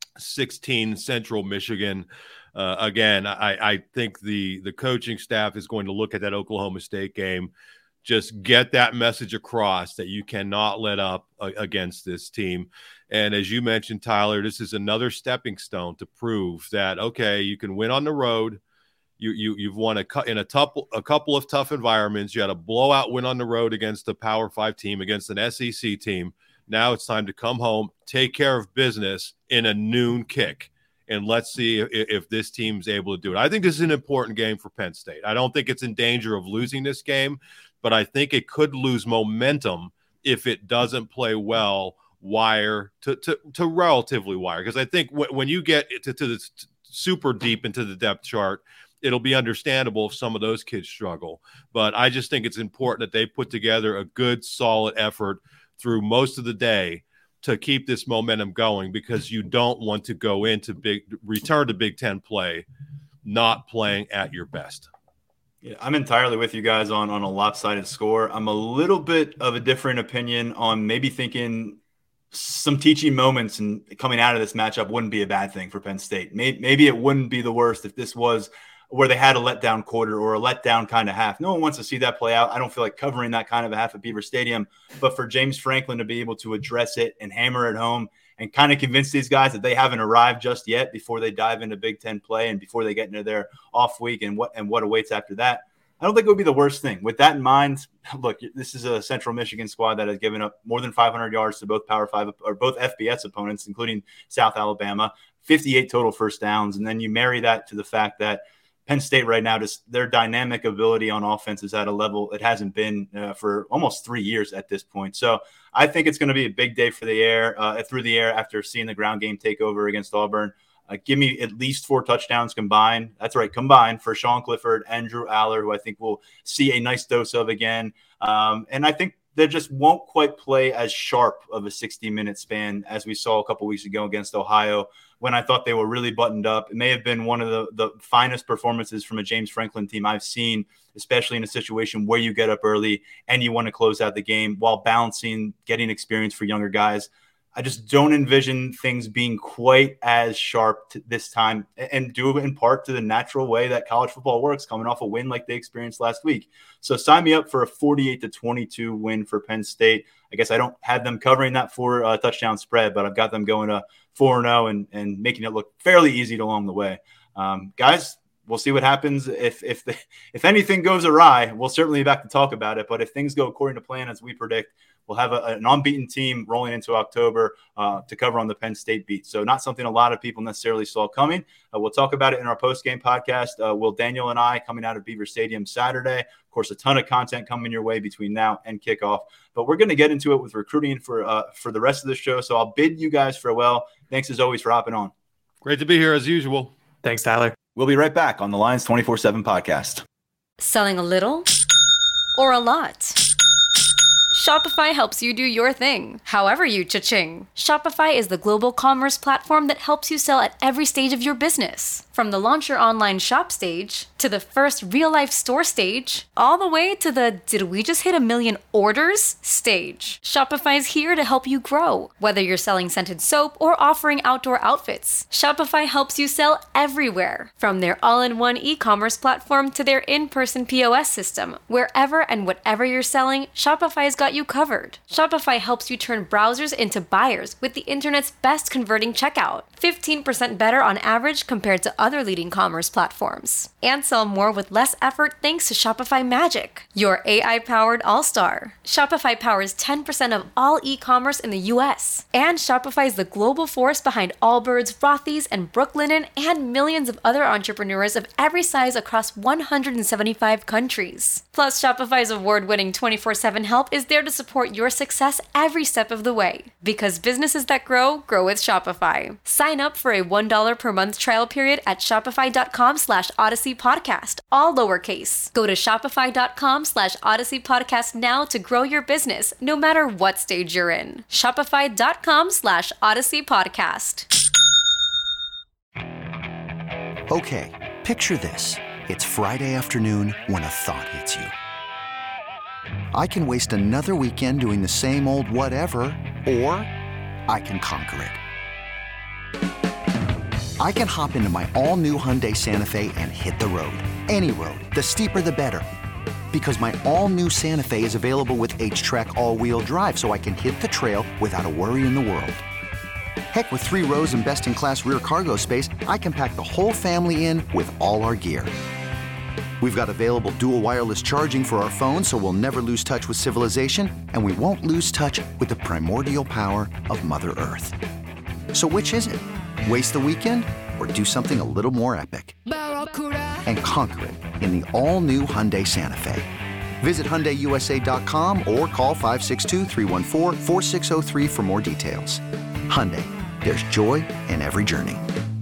sixteen Central Michigan. Uh, again, I, I think the the coaching staff is going to look at that Oklahoma State game, just get that message across that you cannot let up uh, against this team. And as you mentioned, Tyler, this is another stepping stone to prove that, okay, you can win on the road. You you you've won a in a tough a couple of tough environments. You had a blowout win on the road against a Power Five team, against an S E C team. Now it's time to come home, take care of business in a noon kick. And let's see if, if this team's able to do it. I think this is an important game for Penn State. I don't think it's in danger of losing this game, but I think it could lose momentum if it doesn't play well wire to, to, to relatively wire. Because I think w- when you get to, to the super deep into the depth chart, it'll be understandable if some of those kids struggle. But I just think it's important that they put together a good, solid effort through most of the day to keep this momentum going, because you don't want to go into big return to Big Ten play not playing at your best. Yeah, I'm entirely with you guys on, on a lopsided score. I'm a little bit of a different opinion on maybe thinking some teaching moments and coming out of this matchup wouldn't be a bad thing for Penn State. Maybe, maybe it wouldn't be the worst if this was where they had a letdown quarter or a letdown kind of half. No one wants to see that play out. I don't feel like covering that kind of a half at Beaver Stadium, but for James Franklin to be able to address it and hammer it home and kind of convince these guys that they haven't arrived just yet before they dive into Big Ten play and before they get into their off week and what, and what awaits after that, I don't think it would be the worst thing. With that in mind, look, this is a Central Michigan squad that has given up more than five hundred yards to both Power Five or both F B S opponents, including South Alabama, fifty-eight total first downs. And then you marry that to the fact that Penn State right now, just their dynamic ability on offense is at a level it hasn't been uh, for almost three years at this point. So I think it's going to be a big day for the air, uh, through the air after seeing the ground game take over against Auburn. Uh, give me at least four touchdowns combined. That's right, combined for Sean Clifford and Drew Aller, who I think we'll see a nice dose of again. Um, and I think they just won't quite play as sharp of a sixty-minute span as we saw a couple weeks ago against Ohio, when I thought they were really buttoned up. It may have been one of the, the finest performances from a James Franklin team I've seen, especially in a situation where you get up early and you want to close out the game while balancing getting experience for younger guys. I just don't envision things being quite as sharp t- this time, and due in part to the natural way that college football works, coming off a win like they experienced last week. So sign me up for a forty-eight to twenty-two win for Penn State. I guess I don't have them covering that four uh, touchdown spread, but I've got them going to four and oh and, and making it look fairly easy along the way. Um, guys, we'll see what happens. If if the, if anything goes awry, we'll certainly be back to talk about it. But if things go according to plan, as we predict, we'll have a, an unbeaten team rolling into October uh, to cover on the Penn State beat. So not something a lot of people necessarily saw coming. Uh, we'll talk about it in our post-game podcast. Uh, Will Daniel and I coming out of Beaver Stadium Saturday. Of course, a ton of content coming your way between now and kickoff. But we're going to get into it with recruiting for uh, for the rest of the show. So I'll bid you guys farewell. Thanks as always for hopping on. Great to be here as usual. Thanks, Tyler. We'll be right back on the Lions twenty-four seven podcast. Selling a little or a lot? Shopify helps you do your thing, however you cha-ching. Shopify is the global commerce platform that helps you sell at every stage of your business. From the launch your online shop stage, to the first real-life store stage, all the way to the did we just hit a million orders stage. Shopify's here to help you grow. Whether you're selling scented soap or offering outdoor outfits, Shopify helps you sell everywhere. From their all-in-one e-commerce platform to their in-person P O S system, wherever and whatever you're selling, Shopify's got you you covered. Shopify helps you turn browsers into buyers with the internet's best converting checkout. fifteen percent better on average compared to other leading commerce platforms. And sell more with less effort thanks to Shopify Magic, your A I-powered all-star. Shopify powers ten percent of all e-commerce in the U S. And Shopify is the global force behind Allbirds, Rothy's, and Brooklinen, and millions of other entrepreneurs of every size across one hundred seventy-five countries. Plus, Shopify's award-winning twenty-four seven help is there to support your success every step of the way. Because businesses that grow, grow with Shopify. Sign up for a one dollar per month trial period at shopify.com slash Odyssey Podcast, all lowercase. Go to shopify.com slash Odyssey Podcast now to grow your business, no matter what stage you're in. Shopify.com slash Odyssey Podcast. Okay, picture this. It's Friday afternoon when a thought hits you. I can waste another weekend doing the same old whatever, or I can conquer it. I can hop into my all-new Hyundai Santa Fe and hit the road. Any road. The steeper, the better. Because my all-new Santa Fe is available with H-Track all-wheel drive, so I can hit the trail without a worry in the world. Heck, with three rows and best-in-class rear cargo space, I can pack the whole family in with all our gear. We've got available dual wireless charging for our phones, so we'll never lose touch with civilization, and we won't lose touch with the primordial power of Mother Earth. So which is it? Waste the weekend or do something a little more epic? And conquer it in the all-new Hyundai Santa Fe. Visit Hyundai U S A dot com or call five six two, three one four, four six zero three for more details. Hyundai, there's joy in every journey.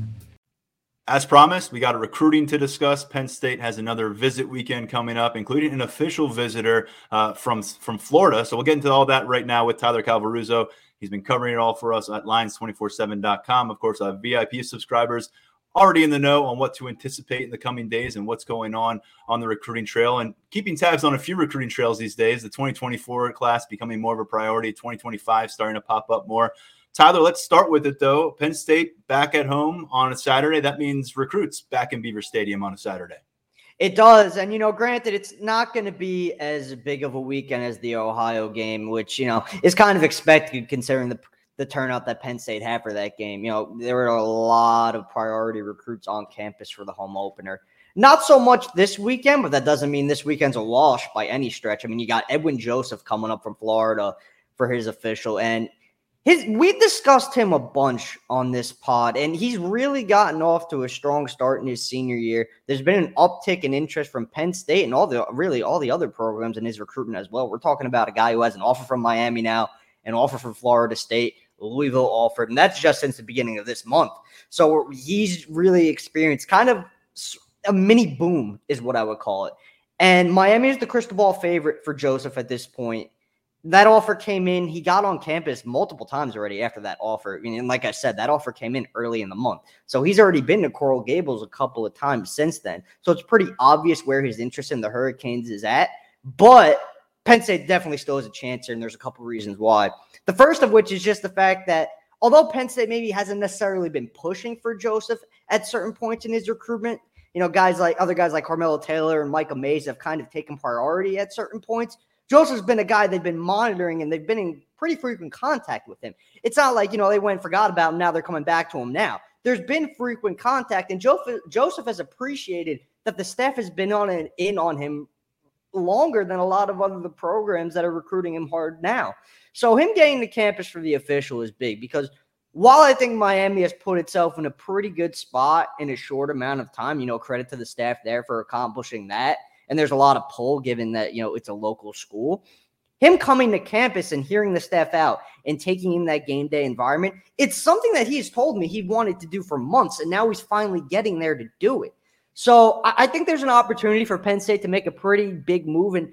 As promised, we got a recruiting to discuss. Penn State has another visit weekend coming up, including an official visitor uh, from, from Florida. So we'll get into all that right now with Tyler Calvaruso. He's been covering it all for us at Lions two forty-seven dot com. Of course, our V I P subscribers already in the know on what to anticipate in the coming days and what's going on on the recruiting trail, and keeping tabs on a few recruiting trails these days. The twenty twenty-four class becoming more of a priority, twenty twenty-five starting to pop up more. Tyler, let's start with it, though. Penn State back at home on a Saturday. That means recruits back in Beaver Stadium on a Saturday. It does. And, you know, granted, it's not going to be as big of a weekend as the Ohio game, which, you know, is kind of expected considering the the turnout that Penn State had for that game. You know, there were a lot of priority recruits on campus for the home opener. Not so much this weekend, but that doesn't mean this weekend's a wash by any stretch. I mean, you got Edwin Joseph coming up from Florida for his official, and His, we discussed him a bunch on this pod, and he's really gotten off to a strong start in his senior year. There's been an uptick in interest from Penn State and all the really all the other programs in his recruitment as well. We're talking about a guy who has an offer from Miami now, an offer from Florida State, Louisville offered, and that's just since the beginning of this month. So he's really experienced kind of a mini boom is what I would call it. And Miami is the crystal ball favorite for Joseph at this point. That offer came in. He got on campus multiple times already after that offer. And like I said, that offer came in early in the month. So he's already been to Coral Gables a couple of times since then. So it's pretty obvious where his interest in the Hurricanes is at. But Penn State definitely still has a chance here, and there's a couple of reasons why. The first of which is just the fact that although Penn State maybe hasn't necessarily been pushing for Joseph at certain points in his recruitment, you know, guys like other guys like Carmelo Taylor and Micah Mays have kind of taken priority at certain points. Joseph's been a guy they've been monitoring, and they've been in pretty frequent contact with him. It's not like, you know, they went and forgot about him. Now they're coming back to him now. There's been frequent contact, and Joseph, Joseph has appreciated that the staff has been on and in on him longer than a lot of other programs that are recruiting him hard now. So him getting to campus for the official is big because while I think Miami has put itself in a pretty good spot in a short amount of time, you know, credit to the staff there for accomplishing that. And there's a lot of pull given that, you know, it's a local school. Him coming to campus and hearing the staff out and taking in that game day environment, it's something that he's told me he wanted to do for months, and now he's finally getting there to do it. So I think there's an opportunity for Penn State to make a pretty big move and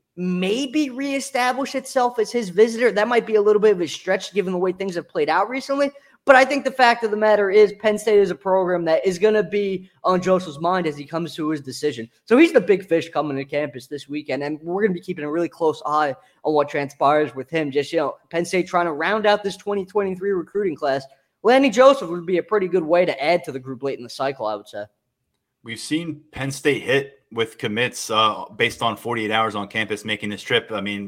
maybe reestablish itself as his visitor. That might be a little bit of a stretch given the way things have played out recently. But I think the fact of the matter is Penn State is a program that is going to be on Joseph's mind as he comes to his decision. So he's the big fish coming to campus this weekend, and we're going to be keeping a really close eye on what transpires with him. Just, you know, Penn State trying to round out this twenty twenty-three recruiting class. Lanny Joseph would be a pretty good way to add to the group late in the cycle, I would say. We've seen Penn State hit with commits uh, based on forty-eight hours on campus making this trip. I mean,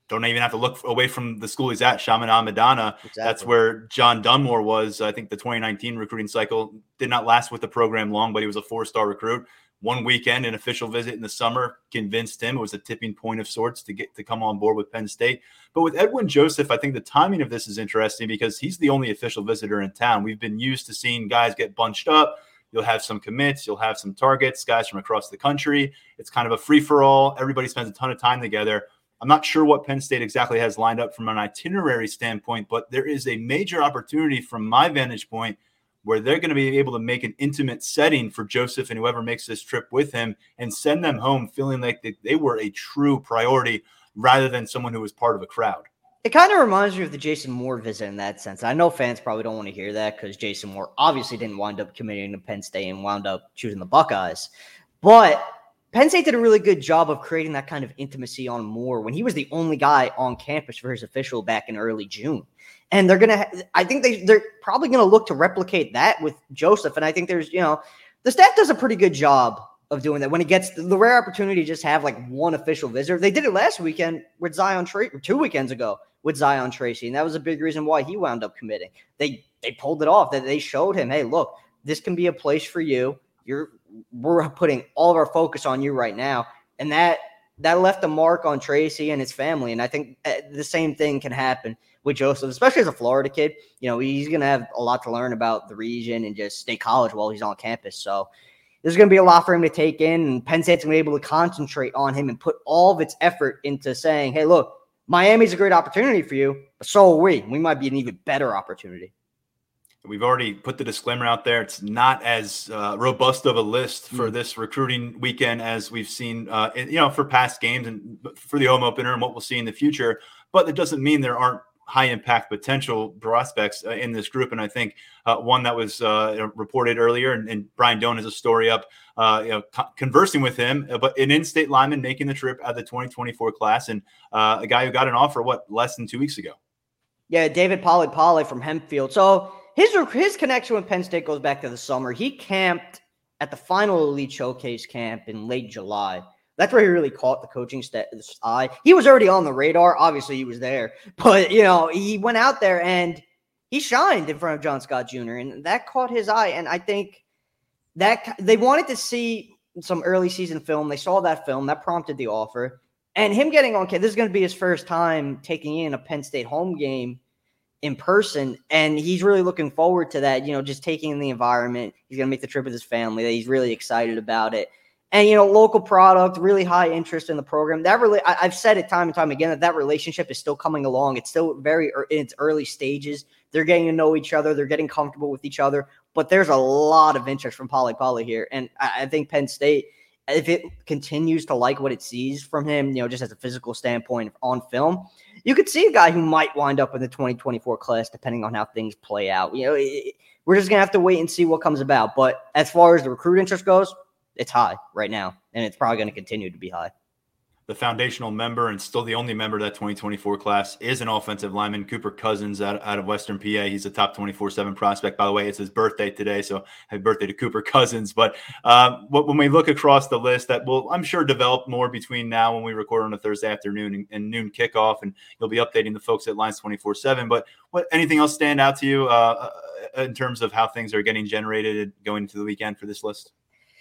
don't even have to look away from the school he's at, Chaminade Madonna. Exactly. That's where John Dunmore was. I think the twenty nineteen recruiting cycle did not last with the program long, but he was a four-star recruit. One weekend, an official visit in the summer convinced him. It was a tipping point of sorts to get to come on board with Penn State. But with Edwin Joseph, I think the timing of this is interesting because he's the only official visitor in town. We've been used to seeing guys get bunched up. You'll have some commits. You'll have some targets, guys from across the country. It's kind of a free-for-all. Everybody spends a ton of time together. I'm not sure what Penn State exactly has lined up from an itinerary standpoint, but there is a major opportunity from my vantage point where they're going to be able to make an intimate setting for Joseph and whoever makes this trip with him and send them home feeling like they, they were a true priority rather than someone who was part of a crowd. It kind of reminds me of the Jason Moore visit in that sense. I know fans probably don't want to hear that because Jason Moore obviously didn't wind up committing to Penn State and wound up choosing the Buckeyes. But Penn State did a really good job of creating that kind of intimacy on Moore when he was the only guy on campus for his official back in early June. And they're going to, I think they, they're probably going to look to replicate that with Joseph. And I think there's, you know, the staff does a pretty good job of doing that when it gets the rare opportunity to just have like one official visitor. They did it last weekend with Zion Tracy, or two weekends ago with Zion Tracy. And that was a big reason why he wound up committing. They, they pulled it off. That they showed him, hey, look, this can be a place for you. You're, we're putting all of our focus on you right now. And that, that left a mark on Tracy and his family. And I think the same thing can happen with Joseph, especially as a Florida kid. You know, he's going to have a lot to learn about the region and just State College while he's on campus. So there's going to be a lot for him to take in, and Penn State's going to be able to concentrate on him and put all of its effort into saying, hey, look, Miami's a great opportunity for you, but so are we. We might be an even better opportunity. We've already put the disclaimer out there. It's not as uh, robust of a list for mm. this recruiting weekend as we've seen, uh, in, you know, for past games and for the home opener and what we'll see in the future. But it doesn't mean there aren't high impact potential prospects uh, in this group. And I think uh, one that was uh, reported earlier, and, and Brian Doan has a story up, uh, you know, co- conversing with him, uh, but an in-state lineman making the trip out of the twenty twenty-four class, and uh, a guy who got an offer, what, less than two weeks ago. Yeah, David Polly-Polly from Hempfield. So his, his connection with Penn State goes back to the summer. He camped at the final Elite Showcase camp in late July. That's where he really caught the coaching st- eye. He was already on the radar. Obviously, he was there. But, you know, he went out there and he shined in front of John Scott Junior And that caught his eye. And I think that they wanted to see some early season film. They saw that film. That prompted the offer. And him getting on, okay, this is going to be his first time taking in a Penn State home game in person. And he's really looking forward to that, you know, just taking in the environment. He's going to make the trip with his family. He's really excited about it. And, you know, local product, really high interest in the program. That really, I, I've said it time and time again that that relationship is still coming along. It's still very er, in its early stages. They're getting to know each other. They're getting comfortable with each other. But there's a lot of interest from Polly-Polly here. And I, I think Penn State, if it continues to like what it sees from him, you know, just as a physical standpoint on film, you could see a guy who might wind up in the twenty twenty-four class depending on how things play out. You know, it, we're just going to have to wait and see what comes about. But as far as the recruit interest goes, it's high right now, and it's probably going to continue to be high. The foundational member and still the only member of that twenty twenty-four class is an offensive lineman, Cooper Cousins out, out of Western P A. He's a top twenty-four seven prospect. By the way, it's his birthday today, so happy birthday to Cooper Cousins. But uh, when we look across the list, that will, I'm sure, develop more between now when we record on a Thursday afternoon and, and noon kickoff, and you'll be updating the folks at Lions twenty-four seven. But what anything else stand out to you uh, in terms of how things are getting generated going into the weekend for this list?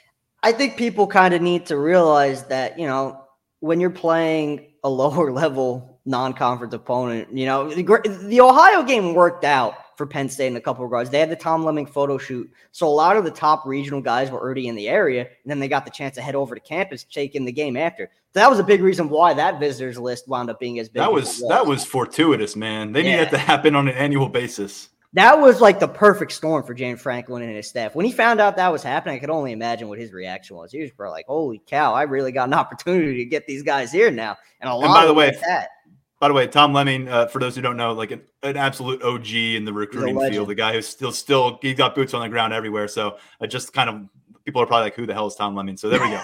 I think people kind of need to realize that, you know, when you're playing a lower level non-conference opponent, you know, the, the Ohio game worked out for Penn State in a couple of regards. They had the Tom Lemming photo shoot. So a lot of the top regional guys were already in the area, and then they got the chance to head over to campus, take in the game after. So that was a big reason why that visitors list wound up being as big. That was, was. that was fortuitous, man. They yeah. need that to happen on an annual basis. That was like the perfect storm for James Franklin and his staff. When he found out that was happening, I could only imagine what his reaction was. He was probably like, holy cow, I really got an opportunity to get these guys here now. And a lot and by the of way, like that. By the way, Tom Lemming, uh, for those who don't know, like an, an absolute O G in the recruiting field, the guy who's still, still, he got boots on the ground everywhere. So uh, just kind of, people are probably like, who the hell is Tom Lemming? So there we go.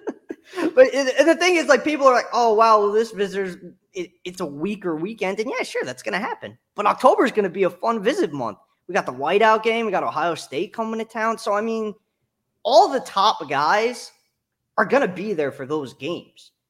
But and the thing is, like, people are like, oh, wow, well, this visitor's, it, it's a weaker weekend. And yeah, sure, that's going to happen. But October is going to be a fun visit month. We got the Whiteout game. We got Ohio State coming to town. So, I mean, all the top guys are going to be there for those games.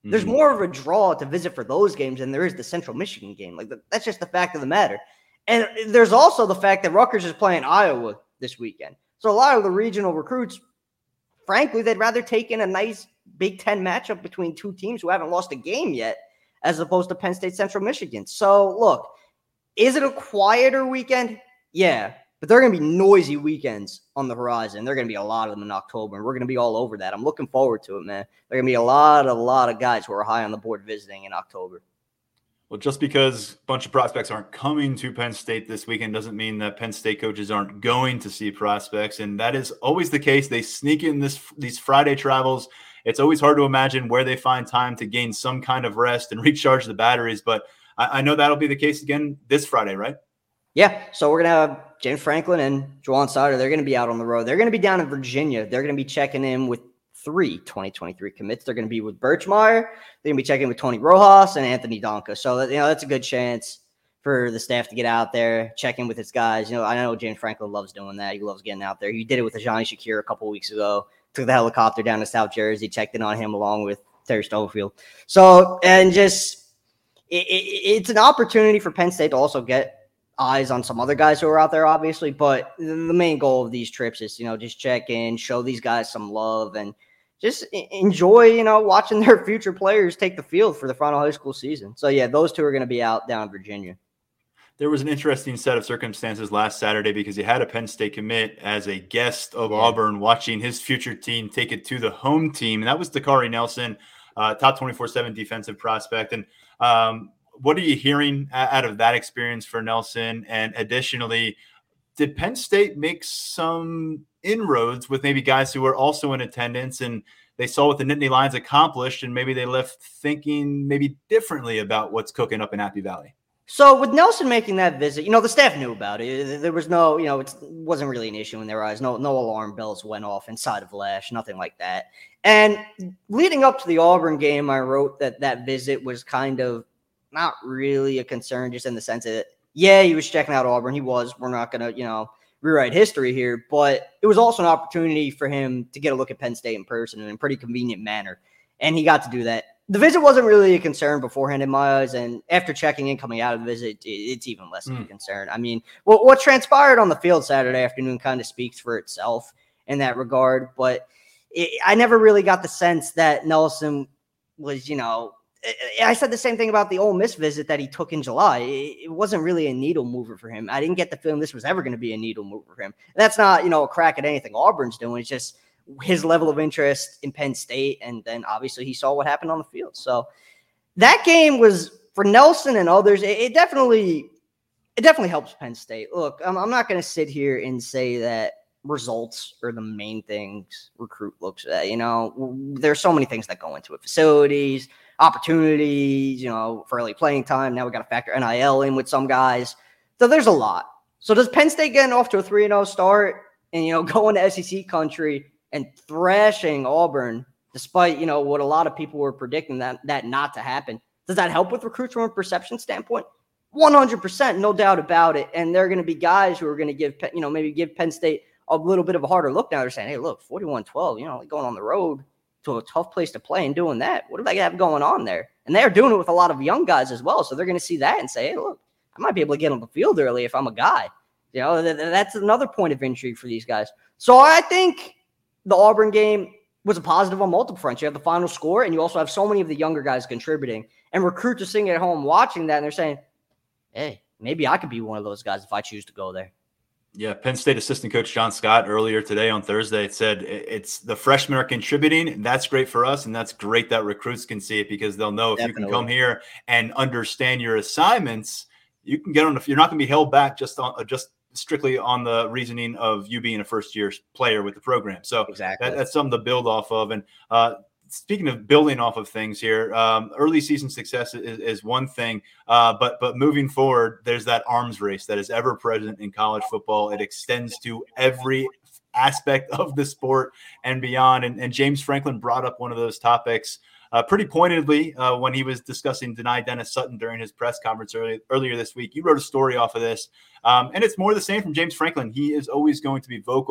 There's Mhm. more of a draw to visit for those games than there is the Central Michigan game. Like, that's just the fact of the matter. And there's also the fact that Rutgers is playing Iowa this weekend. So a lot of the regional recruits, frankly, they'd rather take in a nice Big Ten matchup between two teams who haven't lost a game yet, as opposed to Penn State Central Michigan. So, look, is it a quieter weekend? Yeah, but there are going to be noisy weekends on the horizon. There are going to be a lot of them in October, and we're going to be all over that. I'm looking forward to it, man. There are going to be a lot, a lot of guys who are high on the board visiting in October. Well, just because a bunch of prospects aren't coming to Penn State this weekend doesn't mean that Penn State coaches aren't going to see prospects, and that is always the case. They sneak in this these Friday travels. It's always hard to imagine where they find time to gain some kind of rest and recharge the batteries, but I, I know that'll be the case again this Friday, right? Yeah, so we're going to have James Franklin and Juwan Sider. They're going to be out on the road. They're going to be down in Virginia. They're going to be checking in with three twenty twenty-three commits. They're going to be with Birchmeyer. They're going to be checking with Tony Rojas and Anthony Donka. So, you know, that's a good chance for the staff to get out there, check in with his guys. You know, I know James Franklin loves doing that. He loves getting out there. He did it with Ajani Shakir a couple weeks ago. Took the helicopter down to South Jersey, checked in on him along with Terry Stubblefield. So, and just it, it, it's an opportunity for Penn State to also get eyes on some other guys who are out there, obviously. But the main goal of these trips is, you know, just check in, show these guys some love, and just enjoy, you know, watching their future players take the field for the final high school season. So, yeah, those two are going to be out down in Virginia. There was an interesting set of circumstances last Saturday because he had a Penn State commit as a guest of yeah. Auburn watching his future team take it to the home team. And that was Dakari Nelson, uh, top twenty-four seven defensive prospect. And um, what are you hearing out of that experience for Nelson? And additionally, did Penn State make some inroads with maybe guys who were also in attendance and they saw what the Nittany Lions accomplished and maybe they left thinking maybe differently about what's cooking up in Happy Valley? So with Nelson making that visit, you know, the staff knew about it. There was no, you know, it wasn't really an issue in their eyes. No, no alarm bells went off inside of Lash, nothing like that. And leading up to the Auburn game, I wrote that that visit was kind of not really a concern, just in the sense that, yeah, he was checking out Auburn. He was. We're not going to, you know, rewrite history here. But it was also an opportunity for him to get a look at Penn State in person in a pretty convenient manner. And he got to do that. The visit wasn't really a concern beforehand in my eyes, and after checking in, coming out of the visit, it's even less mm. of a concern. I mean, what, what transpired on the field Saturday afternoon kind of speaks for itself in that regard, but it, I never really got the sense that Nelson was, you know, I said the same thing about the Ole Miss visit that he took in July. It, it wasn't really a needle mover for him. I didn't get the feeling this was ever going to be a needle mover for him. And that's not, you know, a crack at anything Auburn's doing. It's just his level of interest in Penn State, and then obviously he saw what happened on the field. So that game was, for Nelson and others, it, it definitely it definitely helps Penn State. Look, I'm, I'm not going to sit here and say that results are the main things recruit looks at. You know, there's so many things that go into it. Facilities, opportunities, you know, for early playing time. Now we got to factor N I L in with some guys. So there's a lot. So does Penn State getting off to a three and oh start and, you know, going to S E C country and thrashing Auburn, despite, you know, what a lot of people were predicting that that not to happen, does that help with recruits from a perception standpoint? one hundred percent, no doubt about it. And there are going to be guys who are going to give, you know, maybe give Penn State a little bit of a harder look now. They're saying, hey, look, forty-one twelve, you know, going on the road to a tough place to play and doing that. What do they have going on there? And they're doing it with a lot of young guys as well. So they're going to see that and say, hey, look, I might be able to get on the field early if I'm a guy. You know, th- that's another point of intrigue for these guys. So I think the Auburn game was a positive on multiple fronts. You have the final score, and you also have so many of the younger guys contributing. And recruits are sitting at home watching that, and they're saying, hey, maybe I could be one of those guys if I choose to go there. Yeah, Penn State assistant coach John Scott earlier today on Thursday said it's the freshmen are contributing. That's great for us, and that's great that recruits can see it because they'll know if Definitely. You can come here and understand your assignments, you can get on. The, you're not going to be held back just on just strictly on the reasoning of you being a first-year player with the program. So exactly. that, that's something to build off of. And uh, speaking of building off of things here, um, early season success is, is one thing, uh, but but moving forward, there's that arms race that is ever present in college football. It extends to every aspect of the sport and beyond. And, and James Franklin brought up one of those topics uh, pretty pointedly uh, when he was discussing Dani Dennis Sutton during his press conference early, earlier this week. You wrote a story off of this, um, and it's more the same from James Franklin. He is always going to be vocal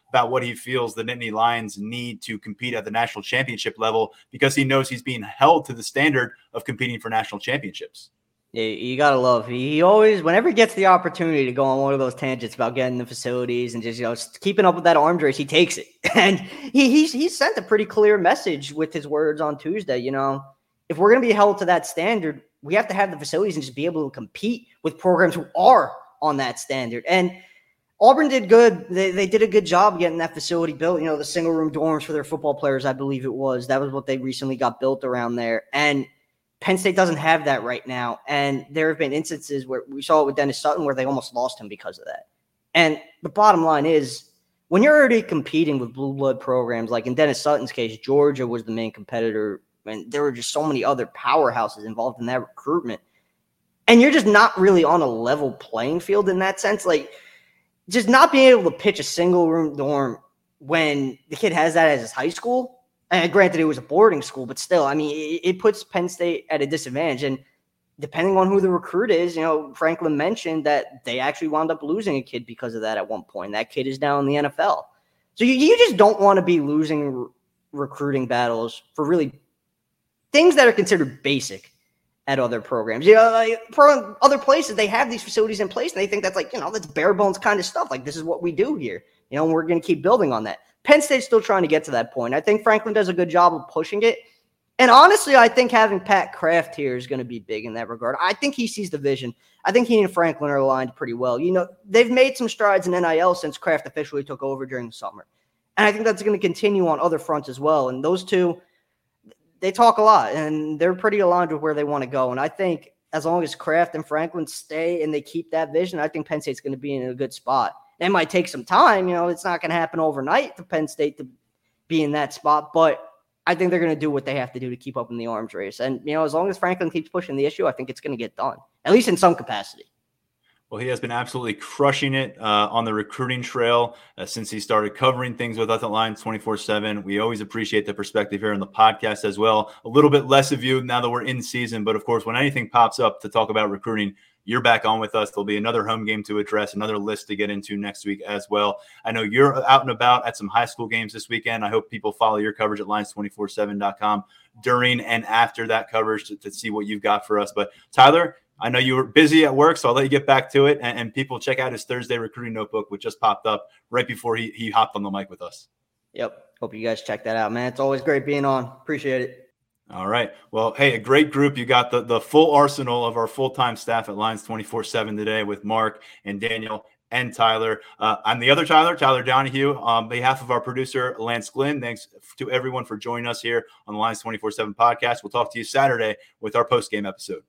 about what he feels the Nittany Lions need to compete at the national championship level, because he knows he's being held to the standard of competing for national championships. Yeah, you gotta love. He, he always, whenever he gets the opportunity to go on one of those tangents about getting the facilities and just, you know, just keeping up with that arms race, he takes it. And he he's he sent a pretty clear message with his words on Tuesday. You know, if we're gonna be held to that standard, we have to have the facilities and just be able to compete with programs who are on that standard. And Auburn did good. They they did a good job getting that facility built. You know, the single room dorms for their football players, I believe it was. That was what they recently got built around there. And Penn State doesn't have that right now. And there have been instances where we saw it with Dennis Sutton where they almost lost him because of that. And the bottom line is, when you're already competing with blue blood programs, like in Dennis Sutton's case, Georgia was the main competitor, and there were just so many other powerhouses involved in that recruitment. And you're just not really on a level playing field in that sense. Like, just not being able to pitch a single room dorm when the kid has that as his high school. And granted, it was a boarding school, but still, I mean, it, it puts Penn State at a disadvantage. And depending on who the recruit is, you know, Franklin mentioned that they actually wound up losing a kid because of that at one point. That kid is now in the N F L. So you, you just don't want to be losing re- recruiting battles for really things that are considered basic at other programs. You know, like pro, other places, they have these facilities in place, and they think that's like, you know, that's bare bones kind of stuff. Like, this is what we do here. You know, and we're going to keep building on that. Penn State's still trying to get to that point. I think Franklin does a good job of pushing it. And honestly, I think having Pat Kraft here is going to be big in that regard. I think he sees the vision. I think he and Franklin are aligned pretty well. You know, they've made some strides in N I L since Kraft officially took over during the summer. And I think that's going to continue on other fronts as well. And those two, they talk a lot, and they're pretty aligned with where they want to go. And I think as long as Kraft and Franklin stay and they keep that vision, I think Penn State's going to be in a good spot. It might take some time. You know, it's not going to happen overnight for Penn State to be in that spot, but I think they're going to do what they have to do to keep up in the arms race. And, you know, as long as Franklin keeps pushing the issue, I think it's going to get done, at least in some capacity. Well, he has been absolutely crushing it uh, on the recruiting trail uh, since he started covering things with us at Lions twenty-four seven. We always appreciate the perspective here on the podcast as well. A little bit less of you now that we're in season, but of course, when anything pops up to talk about recruiting, you're back on with us. There'll be another home game to address, another list to get into next week as well. I know you're out and about at some high school games this weekend. I hope people follow your coverage at lions two four seven dot com during and after that coverage to, to see what you've got for us. But Tyler, I know you were busy at work, so I'll let you get back to it. And, and people check out his Thursday recruiting notebook, which just popped up right before he, he hopped on the mic with us. Yep. Hope you guys check that out, man. It's always great being on. Appreciate it. All right. Well, hey, a great group. You got the, the full arsenal of our full-time staff at Lions twenty-four seven today with Mark and Daniel and Tyler. Uh, I'm the other Tyler, Tyler Donahue. On behalf of our producer, Lance Glynn, thanks to everyone for joining us here on the Lions twenty-four seven podcast. We'll talk to you Saturday with our post-game episode.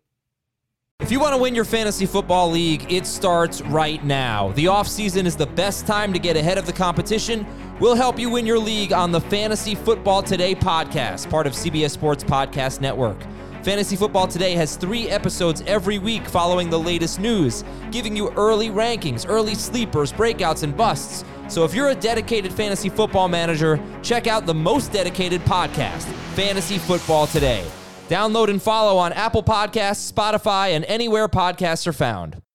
If you want to win your fantasy football league, it starts right now. The offseason is the best time to get ahead of the competition. We'll help you win your league on the Fantasy Football Today podcast, part of C B S Sports Podcast Network. Fantasy Football Today has three episodes every week following the latest news, giving you early rankings, early sleepers, breakouts, and busts. So if you're a dedicated fantasy football manager, check out the most dedicated podcast, Fantasy Football Today. Download and follow on Apple Podcasts, Spotify, and anywhere podcasts are found.